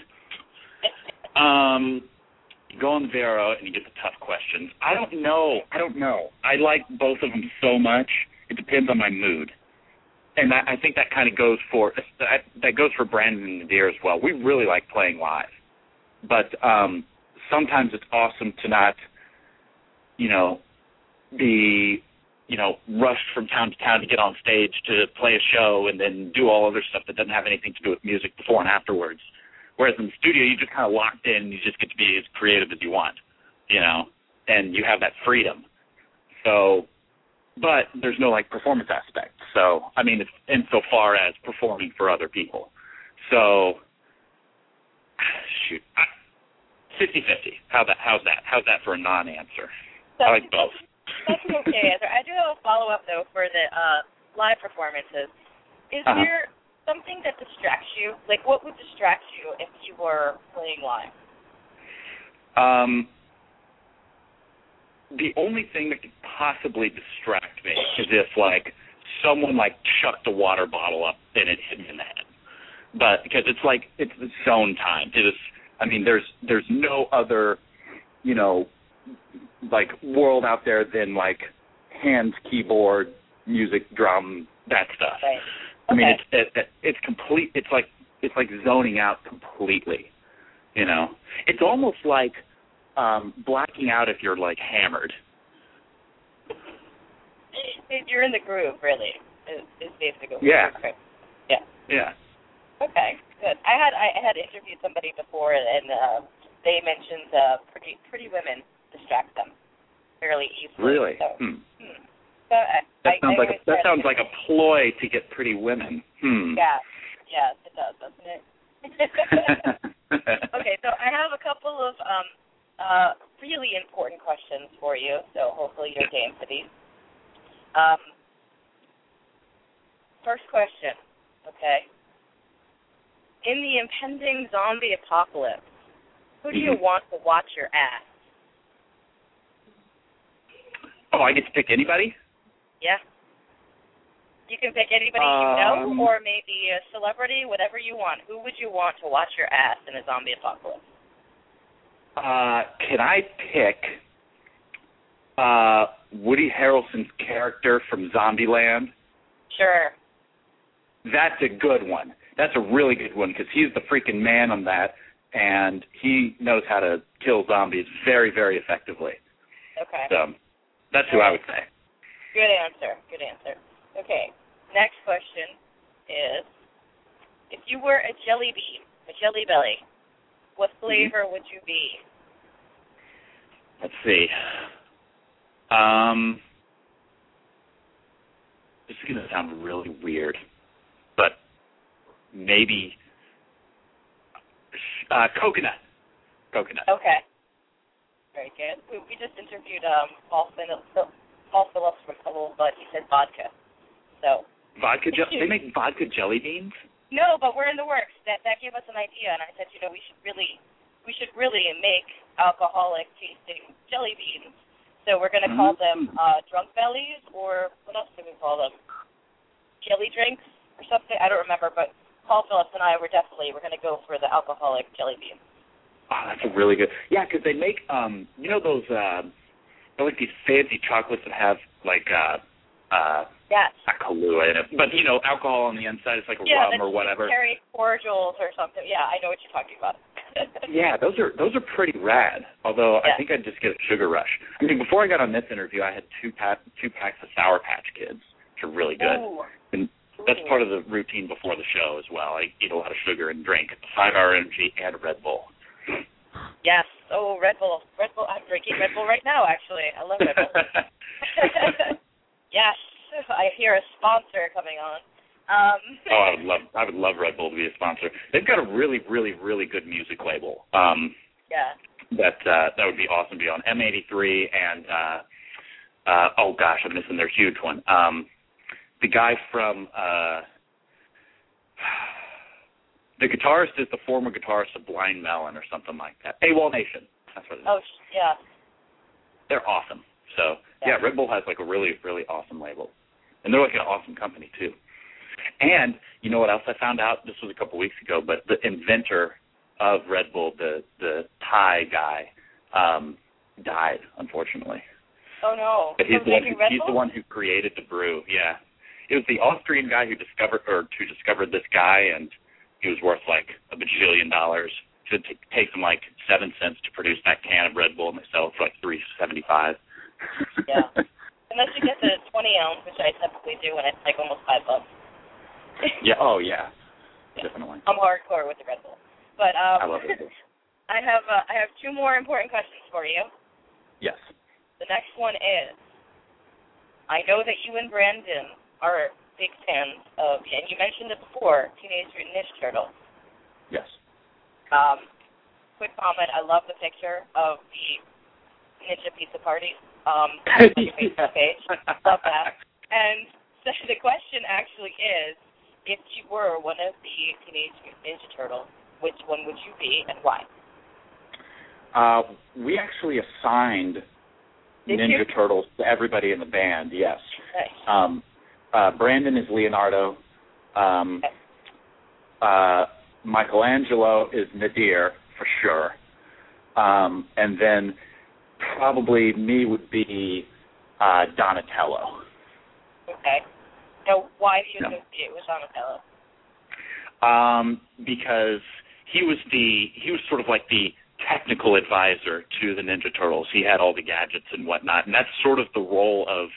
Um, you go on Vero and you get the tough questions. I don't know. I don't know. I like both of them so much. It depends on my mood. And that, I think that kind of goes for that, that goes for Brandon and Nadir as well. We really like playing live, but um, sometimes it's awesome to not, you know, be, you know, rushed from town to town to get on stage to play a show and then do all other stuff that doesn't have anything to do with music before and afterwards. Whereas in the studio, you just kind of locked in and you just get to be as creative as you want, you know, and you have that freedom. So. But there's no, like, performance aspect. So, I mean, it's insofar as performing for other people. So, shoot, fifty-fifty. How that, how's that? How's that for a non-answer? So, I like both. That's an okay answer. I do have a follow-up, though, for the uh, live performances. Is uh-huh. there something that distracts you? Like, what would distract you if you were playing live? Um... The only thing that could possibly distract me is if, like, someone, like, chucked a water bottle up and it hit me in the head. But because it's, like, it's the zone time. It is, I mean, there's there's no other, you know, like, world out there than, like, hands, keyboard, music, drum, that stuff. Right. Okay. I mean, it's it, it, it's complete. It's like it's like zoning out completely. You know, it's almost like. Um, blacking out if you're, like, hammered. You're in the groove, really. Is, is basically what yeah. you're Yeah. Yeah. Okay, good. I had I had interviewed somebody before, and uh, they mentioned uh, pretty pretty women distract them fairly easily. Really? So, hmm. hmm. so I, That I, sounds I like a, that said, sounds like a ploy to get pretty women. Hmm. Yeah. Yes, it does, doesn't it? Okay, so I have a couple of um, uh, really important questions for you, so hopefully you're game for these. Um, first question, okay. In the impending zombie apocalypse, who do you mm-hmm. want to watch your ass? Oh, I get to pick anybody? Yeah. You can pick anybody um, you know, or maybe a celebrity, whatever you want. Who would you want to watch your ass in a zombie apocalypse? Uh, can I pick uh, Woody Harrelson's character from Zombieland? Sure. That's a good one. That's a really good one because he's the freaking man on that, and he knows how to kill zombies very, very effectively. Okay. So that's who I would say. Good answer. Good answer. Okay. Next question is, if you were a jelly bean, a jelly belly, what flavor mm-hmm. would you be? Let's see. Um, this is going to sound really weird, but maybe uh, coconut. Coconut. Okay. Very good. We, we just interviewed um, Paul, Phillips, Paul Phillips from Bubble, but he said vodka. So. Vodka? Je- they make vodka jelly beans? No, but we're in the works. That that gave us an idea, and I said, you know, we should really, we should really make alcoholic tasting jelly beans. So we're going to call mm-hmm. them uh, drunk bellies, or what else do we call them? Jelly drinks or something? I don't remember, but Paul Phillips and I were definitely, we're going to go for the alcoholic jelly beans. Oh, that's a really good. Yeah, because they make, um, you know, those, uh, they're like these fancy chocolates that have like, uh, uh, yes. not Kahlua in it, but you know, alcohol on the inside. It's like a yeah, rum or whatever. Cherry cordials or something. Yeah, I know what you're talking about. Yeah, those are those are pretty rad. Although yeah. I think I'd just get a sugar rush. I mean, before I got on this interview, I had two pa- two packs of Sour Patch Kids, which are really good. Ooh. And that's part of the routine before the show as well. I eat a lot of sugar and drink five hour Energy and Red Bull. Yes. Oh, Red Bull. Red Bull. I'm drinking Red Bull right now, actually. I love Red Bull. Yes. I hear a sponsor coming on. Um, oh, I would love I would love Red Bull to be a sponsor. They've got a really, really, really good music label. Um, yeah. That uh, that would be awesome to be on. M eighty-three and, uh, uh, oh, gosh, I'm missing their huge one. Um, the guy from... Uh, the guitarist is the former guitarist of Blind Melon or something like that. AWOL Nation. That's what it is. Oh, yeah. They're awesome. So, yeah. yeah, Red Bull has like a really, really awesome label. And they're like an awesome company, too. And you know what else I found out? This was a couple weeks ago, but the inventor of Red Bull, the, the Thai guy, um, died, unfortunately. Oh, no. But he's, the one, who, Red he's Bull? the one who created the brew, yeah. It was the Austrian guy who discovered or who discovered this guy, and he was worth like a bajillion dollars. It t- takes them like seven cents to produce that can of Red Bull, and they sell it for like three seventy-five. Yeah, unless you get the twenty ounce, which I typically do, and it's like almost five bucks. Yeah. Oh yeah. yeah. Definitely. I'm hardcore with the Red Bull, but um, I love Red Bull. I have uh, I have two more important questions for you. Yes. The next one is, I know that you and Brandon are big fans of, and you mentioned it before, Teenage Mutant Ninja Turtles. Yes. Um, quick comment, I love the picture of the Ninja Pizza Party um, on your Facebook page. Love that. And so the question actually is, if you were one of the Teenage Mutant Ninja Turtles, which one would you be and why? Uh, we actually assigned Did Ninja you? Turtles to everybody in the band, yes. Nice. Um, uh, Brandon is Leonardo. Um, okay. uh, Michelangelo is Nadir, for sure. Um, and then probably me would be uh, Donatello. Okay. Now, why do you No. associate with Donatello? Um, because he was the he was sort of like the technical advisor to the Ninja Turtles. He had all the gadgets and whatnot, and that's sort of the role of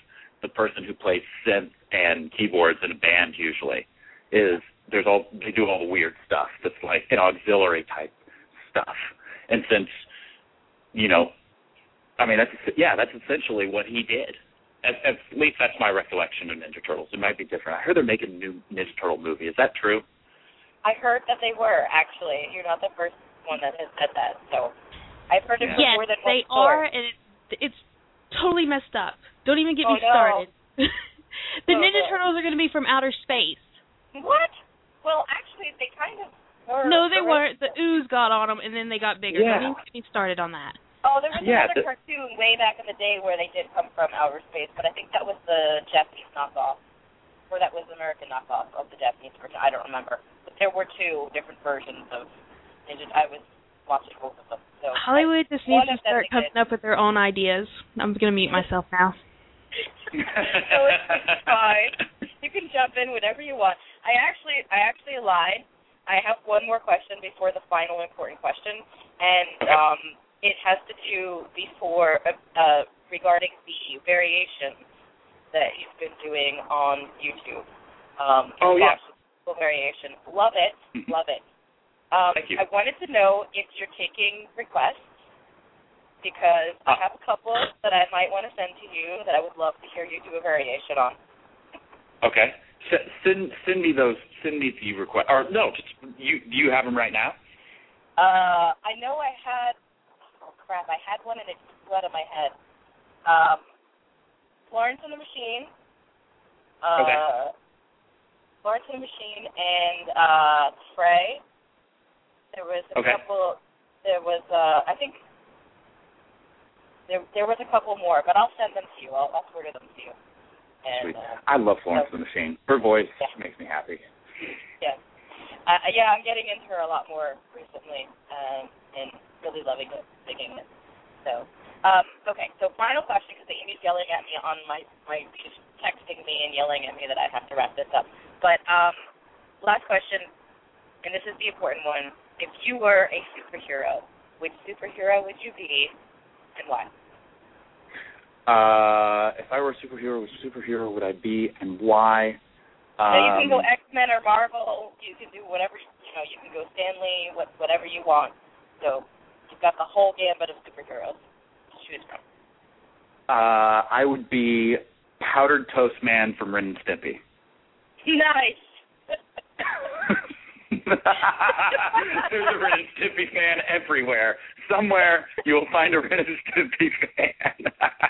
the person who plays synth and keyboards in a band usually. Is there's all they do all the weird stuff that's like an auxiliary type stuff. And since, you know, I mean, that's yeah, that's essentially what he did. At, at least that's my recollection of Ninja Turtles. It might be different. I heard they're making a new Ninja Turtle movie. Is that true? I heard that they were, actually. You're not the first one that has said that. So I've heard it yeah. more yes, than one they before. are, and it, it's totally messed up. Don't even get oh, me no. started. the oh, Ninja no. Turtles are going to be from outer space. What? Well, actually, they kind of were. No, they right? weren't. The ooze got on them, and then they got bigger. Yeah. Don't even get me started on that. Oh, there was yeah, another the, cartoon way back in the day where they did come from outer space, but I think that was the Japanese knockoff, or that was the American knockoff of the Japanese version. I don't remember. But there were two different versions of Ninja. I was watching both of them. So Hollywood I, just needs to them start coming up with their own ideas. I'm going to mute myself now. So it's fine. You can jump in whenever you want. I actually, I actually lied. I have one more question before the final important question, and um, it has to do before uh, uh, regarding the variations that you've been doing on YouTube. Um, oh yeah, variation. Love it, love it. Um, Thank you. I wanted to know if you're taking requests, because I have a couple that I might want to send to you that I would love to hear you do a variation on. Okay. S- send send me those. Send me the request. Or no, just, you do you have them right now? Uh, I know I had. Oh crap! I had one and it flew out of my head. Um, Florence and the Machine. Uh, okay. Florence and the Machine and uh, Frey. There was a okay. couple. There was uh, I think. There, there was a couple more, but I'll send them to you. I'll, I'll forward them to you. And, Sweet. Uh, I love Florence so, and the Machine. Her voice yeah. makes me happy. Yeah. Uh, yeah, I'm getting into her a lot more recently, um, and really loving it, digging it. So, um, okay. So, final question, because Amy's yelling at me on my, my, she's texting me and yelling at me that I have to wrap this up. But um, last question, and this is the important one. If you were a superhero, which superhero would you be? And why? Uh, if I were a superhero, which superhero would I be, and why? Um, now you can go X-Men or Marvel. You can do whatever. You know, you can go Stanley, what, whatever you want. So you've got the whole gambit of superheroes to choose from. Uh, I would be Powdered Toast Man from Ren and Stimpy. Nice. There's a Ren and Stimpy fan everywhere. Somewhere you will find a Ren and Stimpy fan.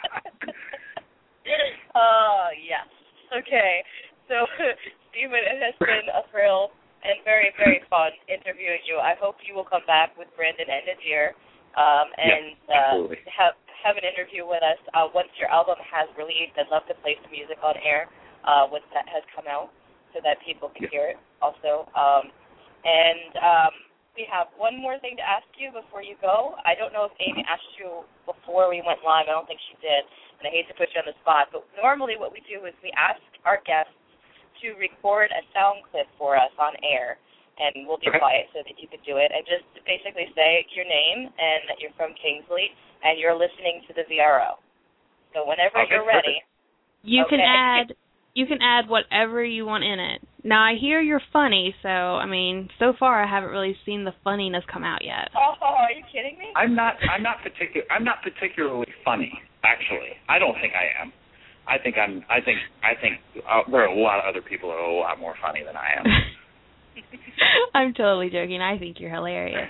Oh, yes. Okay. So, Stephen, it has been a thrill and very, very fun interviewing you. I hope you will come back with Brandon and Nadir um, and yeah, uh, have have an interview with us. Uh, once your album has released, I'd love to play some music on air uh, once that has come out so that people can yeah. hear it also. Um, and um, we have one more thing to ask you before you go. I don't know if Amy asked you before we went live. I don't think she did, and I hate to put you on the spot, but normally what we do is we ask our guests to record a sound clip for us on air, and we'll be okay. quiet so that you can do it, and just basically say your name and that you're from Kingsley and you're listening to the V R O. So whenever okay, you're ready. You okay. can add you can add whatever you want in it. Now, I hear you're funny, so, I mean, so far I haven't really seen the funniness come out yet. Oh, are you kidding me? I'm not I'm not particular I'm not particularly funny, actually. I don't think I am. I think I'm I think I think uh, there are a lot of other people that are a lot more funny than I am. I'm totally joking. I think you're hilarious.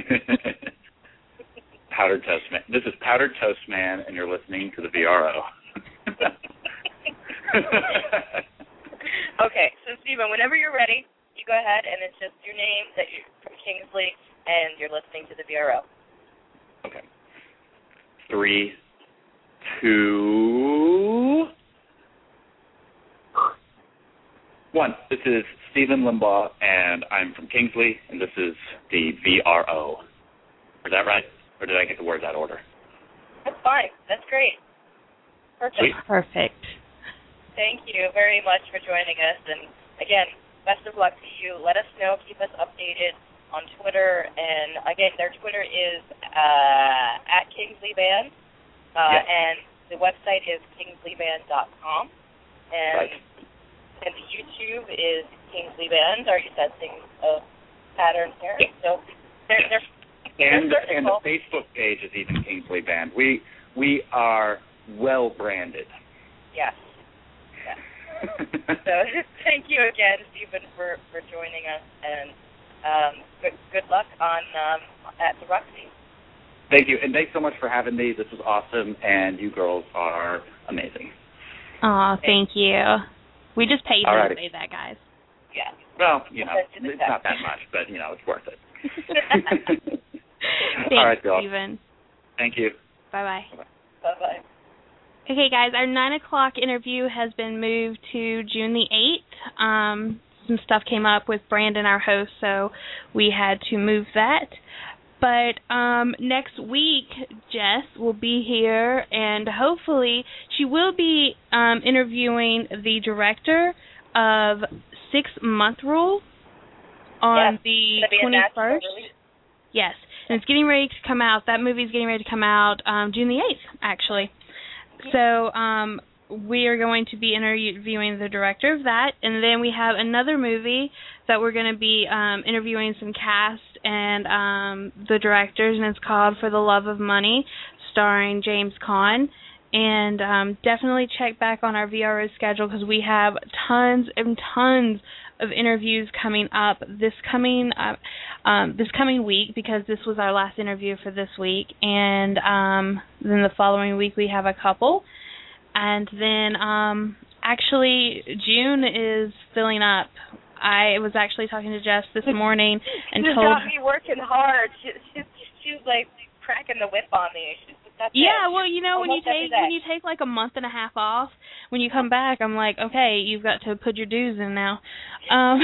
Powdered Toast Man. This is Powdered Toast Man, and you're listening to the V R O. Okay, so Stephen, whenever you're ready, you go ahead, and it's just your name, that you're from Kingsley, and you're listening to the V R O. Okay. Three, two, one. This is Stephen Limbaugh, and I'm from Kingsley, and this is the V R O. Is that right? Or did I get the words out of order? That's fine. That's great. Perfect. Sweet. Perfect. Thank you very much for joining us. And, again, best of luck to you. Let us know. Keep us updated on Twitter. And, again, their Twitter is uh, at Kingsley Band. Uh, yes. And the website is kingsley band dot com, and Right. and the YouTube is Kingsley Band. Are you sensing a pattern here? So they're they're and they're and the Facebook page is even Kingsley Band. We we are well branded. Yes. Yes. So thank you again, Stephen, for, for joining us, and um, good good luck on um, at the Roxy. Thank you, and thanks so much for having me. This was awesome, and you girls are amazing. Aw, thank you. We just paid you to Alrighty. say that, guys. Yeah. Well, you know, Send you the it's not text. that much, but, you know, it's worth it. Thanks, All right, girl. Stephen. Thank you. Bye-bye. Bye-bye. Okay, guys, our nine o'clock interview has been moved to June the eighth. Um, some stuff came up with Brandon, our host, so we had to move that. But um, next week, Jess will be here, and hopefully she will be um, interviewing the director of Six Month Rule on Yes, the it's gonna be a national twenty-first. release. Yes, and it's getting ready to come out. That movie's getting ready to come out um, June the eighth, actually. So um, we are going to be interviewing the director of that, and then we have another movie that we're going to be um, interviewing some cast and um, the directors, and it's called For the Love of Money, starring James Caan. And um, definitely check back on our V R O schedule because we have tons and tons of interviews coming up this coming uh, um, this coming week, because this was our last interview for this week, and um, then the following week we have a couple, and then um, actually June is filling up. I was actually talking to Jess this morning and She's told got me working hard. She, she, she's like cracking the whip on me. She's, that's Yeah, it. well, you know, when you Almost every take day. when you take like a month and a half off, when you come back, I'm like, okay, you've got to put your dues in now. Um,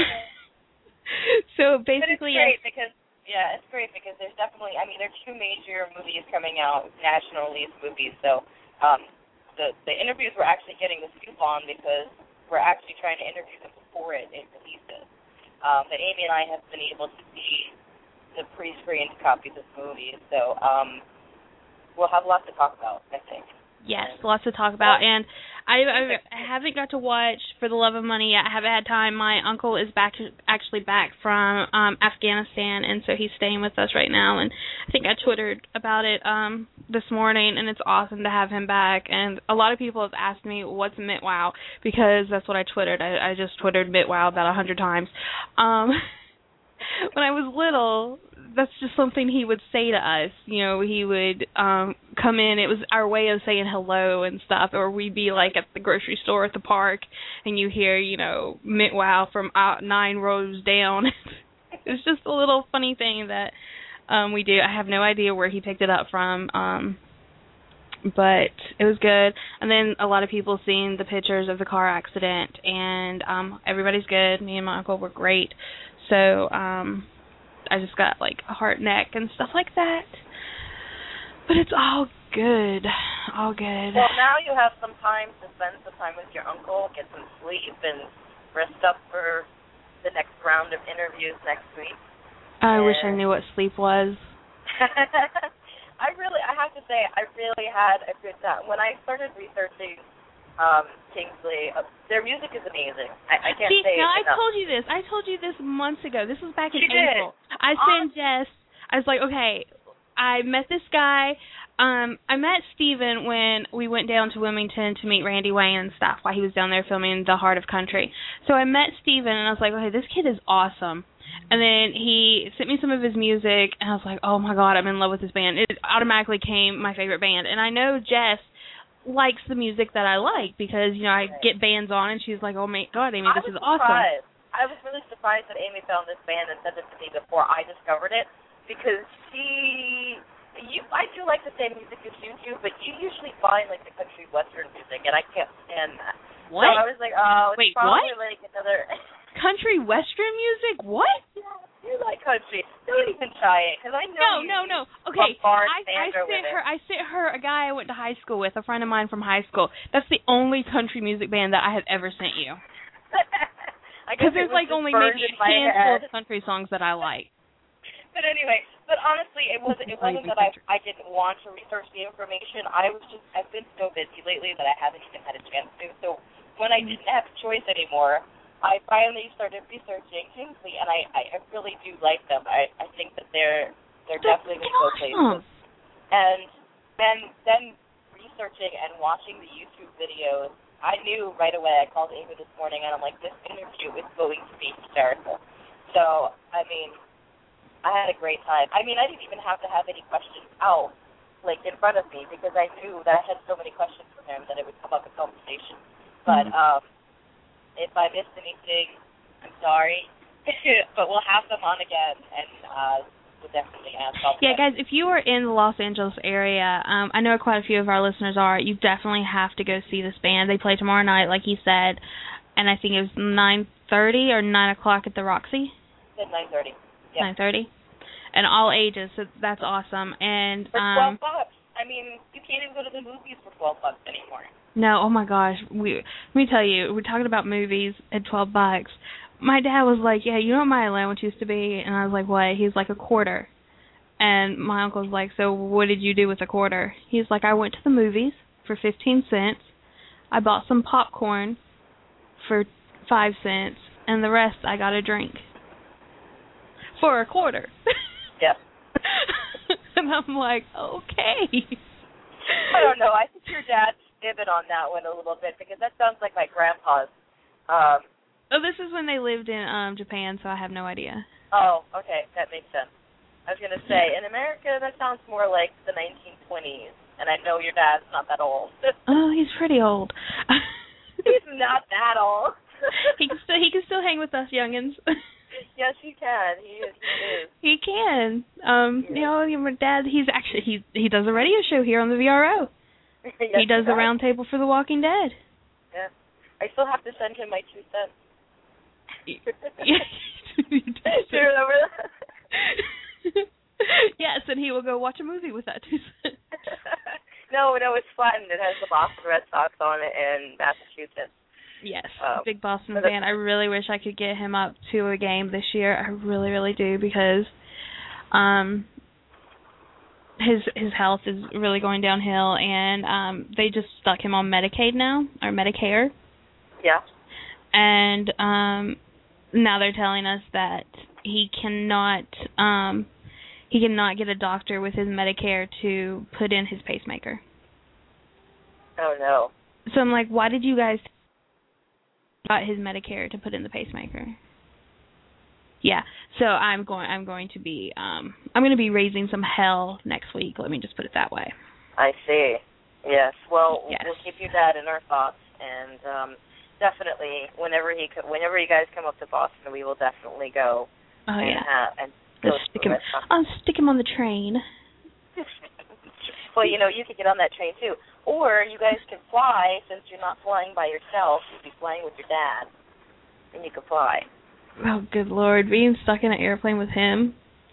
so basically, but it's great because yeah, it's great because there's definitely, I mean, there are two major movies coming out, national release movies. So um, the the interviews we're actually getting the scoop on because we're actually trying to interview them before it, it releases. Um, but Amy and I have been able to see the pre-screened copies of movies, so um, we'll have lots to talk about, I think. yes, lots to talk about, and I, I, I haven't got to watch For the Love of Money yet. I haven't had time. My uncle is back, actually back from um, Afghanistan, and so he's staying with us right now. And I think I twittered about it um, this morning, and it's awesome to have him back. And a lot of people have asked me what's MitWow, because that's what I twittered. I, I just twittered MitWow about a hundred times. Um, when I was little, that's just something he would say to us. You know, he would um come in. It was our way of saying hello and stuff. Or we'd be like at the grocery store at the park, and you hear, you know, MitWow from out nine rows down. It's just a little funny thing that um we do. I have no idea where he picked it up from. Um But it was good. And then a lot of people seen the pictures of the car accident, and um everybody's good. Me and my uncle were great. So um I just got like a heart neck and stuff like that. But it's all good. All good. Well, now you have some time to spend some time with your uncle, get some sleep, and rest up for the next round of interviews next week. I and wish I knew what sleep was. I really, I have to say, I really had a good time. When I started researching um, Kingsley, uh, their music is amazing. I, I can't See, say now I enough. told you this. I told you this months ago. This was back in You did. April. I sent Jess. I was like, okay, I met this guy. Um, I met Steven when we went down to Wilmington to meet Randy Wayne and stuff while he was down there filming The Heart of Country. So I met Steven, and I was like, okay, this kid is awesome. And then he sent me some of his music, and I was like, oh, my God, I'm in love with this band. It automatically became my favorite band. And I know Jess likes the music that I like because, you know, I get bands on, and she's like, oh, my God, Amy, this is awesome. Surprised. I was really surprised that Amy found this band and sent it to me before I discovered it because she... You, I do like the same music as you do, but you usually find, like, the country western music, and I can't stand that. What? So I was like, oh, it's Wait, probably, what? like, another... Country western music? What? Yeah, you like country. Don't even try it, because I know No, you no, no. Okay, bombard I, I Sandra sent with her. it. I sent her a guy I went to high school with, a friend of mine from high school. That's the only country music band that I have ever sent you. Because there's like only maybe a handful of country songs that I like. But anyway, but honestly, it wasn't. It wasn't that I I didn't want to research the information. I was just I've been so busy lately that I haven't even had a chance to. So when I didn't have a choice anymore, I finally started researching Kingsley, and I I really do like them. I I think that they're they're That's definitely going to go places. And then then researching and watching the YouTube videos, I knew right away. I called Amy this morning, and I'm like, this interview is going to be hysterical. So I mean. I had a great time. I mean, I didn't even have to have any questions out, like, in front of me, because I knew that I had so many questions for him that it would come up in conversation. But mm-hmm. um, if I missed anything, I'm sorry. But we'll have them on again, and uh, we'll definitely ask all Yeah, guys, if you are in the Los Angeles area, um, I know quite a few of our listeners are, you definitely have to go see this band. They play tomorrow night, like he said, and I think it was nine thirty or nine o'clock at the Roxy. It's at nine thirty. Yep. nine thirty, and all ages, so that's awesome. And for um, twelve bucks. I mean, you can't even go to the movies for twelve bucks anymore. No, oh my gosh, we let me tell you, we're talking about movies at twelve bucks. My dad was like, "Yeah, you know what my allowance used to be?" And I was like, "What?" He's like, "A quarter." And my uncle was like, "So what did you do with a quarter?" He's like, "I went to the movies for fifteen cents. I bought some popcorn for five cents, and the rest I got a drink." For a quarter. Yeah. And I'm like, okay. I don't know. I think your dad's fibbing on that one a little bit, because that sounds like my grandpa's. Um, oh, this is when they lived in um Japan, so I have no idea. Oh, okay. That makes sense. I was going to say, in America, that sounds more like the nineteen twenties, and I know your dad's not that old. Oh, he's pretty old. He's not that old. he can still he can still hang with us youngins. Yes, he can. He is. He is. He can. Um, he you know, my dad. He's actually he he does a radio show here on the V R O. Yes, he does the round table for The Walking Dead. Yeah, I still have to send him my two cents. Do you remember that? Yes, and he will go watch a movie with that two cents. no, no, it's flattened. It has the Boston Red Sox on it in Massachusetts. Yes, um, big Boston fan. I really wish I could get him up to a game this year. I really, really do, because um, his his health is really going downhill, and um, they just stuck him on Medicaid now, or Medicare. Yeah. And um, now they're telling us that he cannot um, he cannot get a doctor with his Medicare to put in his pacemaker. Oh no. So I'm like, why did you guys got his Medicare to put in the pacemaker? Yeah. So I'm going I'm going to be um I'm going to be raising some hell next week. Let me just put it that way. I see. Yes. Well, yes. We'll keep your dad in our thoughts, and um definitely whenever he co- whenever you guys come up to Boston, we will definitely go. Oh and, yeah. Uh, and go stick him. I'll stick him on the train. Well, you know, you could get on that train too. Or you guys can fly, since you're not flying by yourself. You'd be flying with your dad, and you could fly. Oh, good Lord. Being stuck in an airplane with him.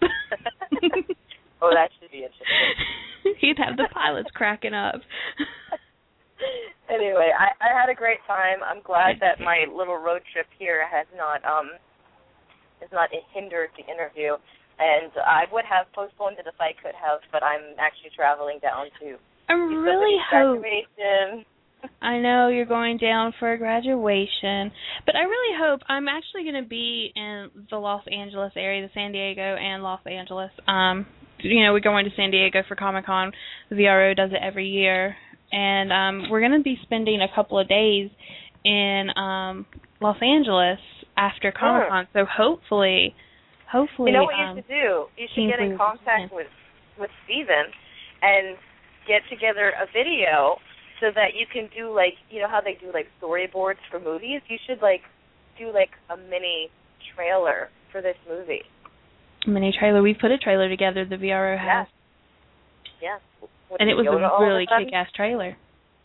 Oh, that should be interesting. He'd have the pilots cracking up. Anyway, I, I had a great time. I'm glad that my little road trip here has not um has not hindered the interview. And I would have postponed it if I could have, but I'm actually traveling down to I really hope. Graduation. I know you're going down for graduation, but I really hope I'm actually going to be in the Los Angeles area, the San Diego and Los Angeles. Um, you know, we're going to San Diego for Comic-Con. The V R O does it every year, and um, we're going to be spending a couple of days in um, Los Angeles after Comic-Con. So hopefully, hopefully, you know what um, you should do? You should get in contact with with Steven and get together a video so that you can do, like, you know how they do, like, storyboards for movies? You should, like, do, like, a mini trailer for this movie. Mini trailer. We put a trailer together, the V R O has. Yes. yes. And it was a really kick-ass trailer.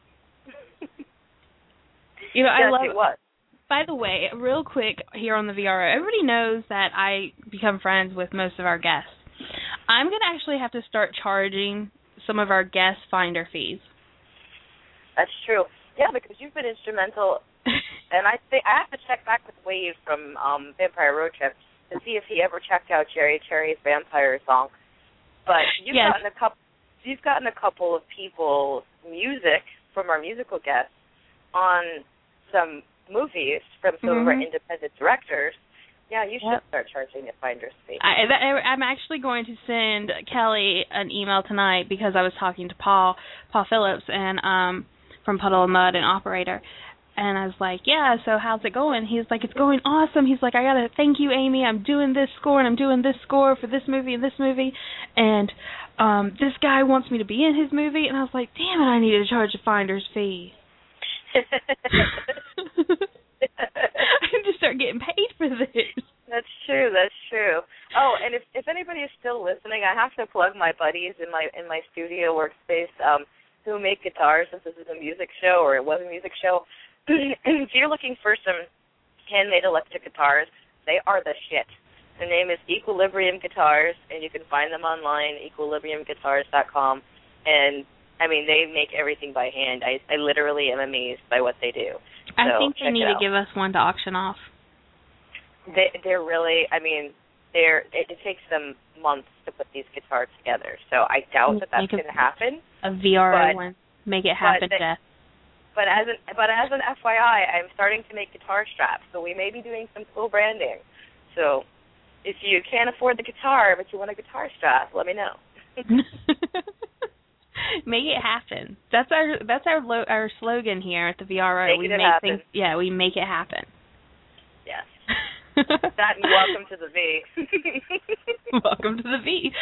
You know, I yes, love it was. By the way, real quick here on the V R O, everybody knows that I become friends with most of our guests. I'm going to actually have to start charging some of our guest finder fees. That's true. Yeah, because you've been instrumental, and I think I have to check back with Wade from um, Vampire Road Trip to see if he ever checked out Jerry Cherry's Vampire song. But you've yes. gotten a couple. You've gotten a couple of people music from our musical guests on some movies from some mm-hmm. of our independent directors. Yeah, you should yep. start charging a finder's fee. I, I'm actually going to send Kelly an email tonight because I was talking to Paul, Paul Phillips, and um, from Puddle of Mud and Operator, and I was like, yeah, so how's it going? He's like, it's going awesome. He's like, I gotta thank you, Amy. I'm doing this score and I'm doing this score for this movie and this movie, and um, this guy wants me to be in his movie, and I was like, damn it, I need to charge a finder's fee. I need to start getting paid for this. That's true. That's true. Oh, and if if anybody is still listening, I have to plug my buddies in my in my studio workspace um, who make guitars. Since this is a music show, or it was a music show, if you're looking for some handmade electric guitars, they are the shit. Their name is Equilibrium Guitars, and you can find them online, equilibrium guitars dot com. And I mean, they make everything by hand. I I literally am amazed by what they do. I so think they need to give us one to auction off. They, they're really, I mean, they're. It, it takes them months to put these guitars together, so I doubt that that's going to happen. A V R O but, one, make it happen, but, Jeff. But as an but as an F Y I, I'm starting to make guitar straps, so we may be doing some cool branding. So if you can't afford the guitar but you want a guitar strap, let me know. Make it happen. That's our that's our lo- our slogan here at the V R O. Make we it make happen. things. Yeah, we make it happen. Yes. That and welcome to the V. Welcome to the V.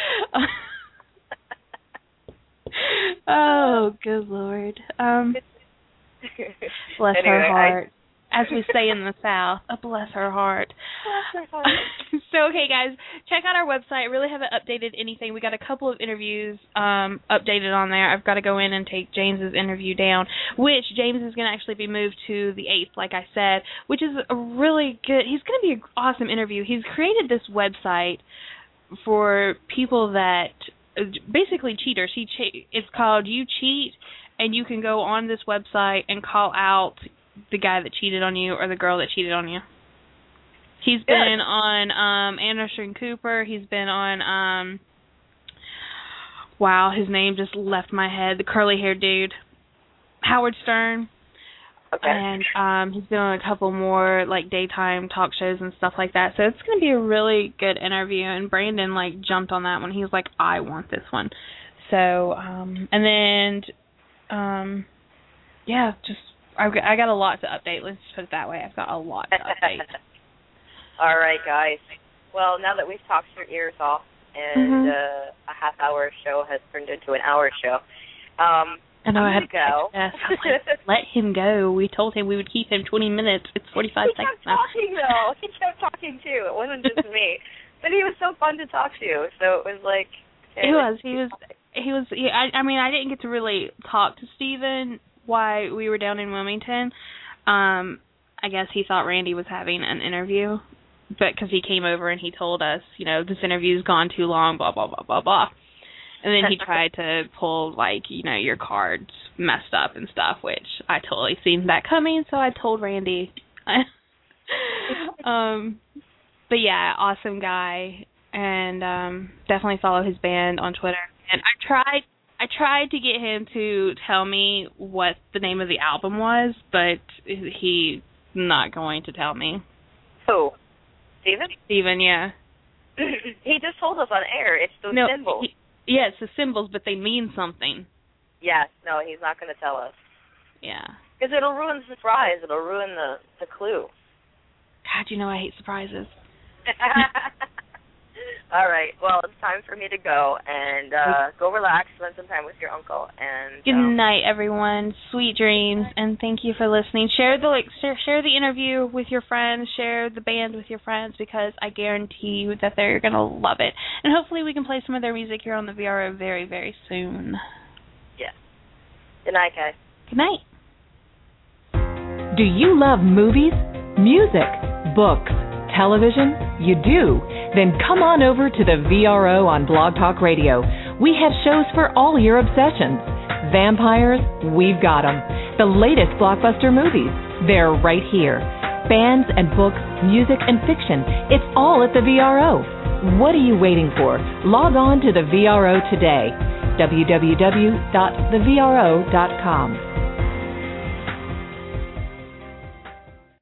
Oh, good Lord. Um, bless anyway, her heart. I, As we say in the South, oh, bless her heart. Bless her heart. So, okay, guys, check out our website. I really haven't updated anything. We got a couple of interviews um, updated on there. I've got to go in and take James's interview down, which James is going to actually be moved to the eighth, like I said, which is a really good, he's going to be an awesome interview. He's created this website for people that, basically cheaters. He che- It's called You Cheat, and you can go on this website and call out the guy that cheated on you or the girl that cheated on you. He's been Good. on um, Anderson Cooper. He's been on, um, wow, his name just left my head, the curly-haired dude, Howard Stern. Okay. And um, he's been on a couple more, like, daytime talk shows and stuff like that. So it's going to be a really good interview. And Brandon, like, jumped on that one. He was like, I want this one. So, um, and then, um, yeah, just, I've got, I got a lot to update. Let's put it that way. I've got a lot to update. All right, guys. Well, now that we've talked your ears off and mm-hmm. uh, a half-hour show has turned into an hour show, um, I know I'm I had to go. like, let him go. We told him we would keep him twenty minutes. It's forty-five he seconds now. He kept talking, though. He kept talking, too. It wasn't just me. But he was so fun to talk to, so it was like... He was. He was... He was. He, I, I mean, I didn't get to really talk to Steven while we were down in Wilmington. Um, I guess he thought Randy was having an interview, but because he came over and he told us, you know, this interview's gone too long, blah, blah, blah, blah, blah. And then he tried to pull, like, you know, your cards messed up and stuff, which I totally seen that coming, so I told Randy. um, but, yeah, awesome guy, and um, definitely follow his band on Twitter. And I tried I tried to get him to tell me what the name of the album was, but he's not going to tell me. Who? Steven? Steven, yeah. He just told us on air. It's those no, symbols. He, yeah, it's the symbols, but they mean something. Yes, no, he's not going to tell us. Yeah. Because it'll ruin the surprise. It'll ruin the, the clue. God, you know I hate surprises. All right. Well, it's time for me to go and uh, go relax, spend some time with your uncle, and good um, night, everyone. Sweet dreams, and thank you for listening. Share the like, share, share the interview with your friends. Share the band with your friends because I guarantee you that they're gonna love it. And hopefully, we can play some of their music here on the V R O very, very soon. Yeah. Good night, guys. Good night. Do you love movies, music, books, television? You do? Then come on over to the V R O on Blog Talk Radio. We have shows for all your obsessions. Vampires? We've got them. The latest blockbuster movies? They're right here. Bands and books, music and fiction. It's all at the V R O. What are you waiting for? Log on to the V R O today, w w w dot the v r o dot com.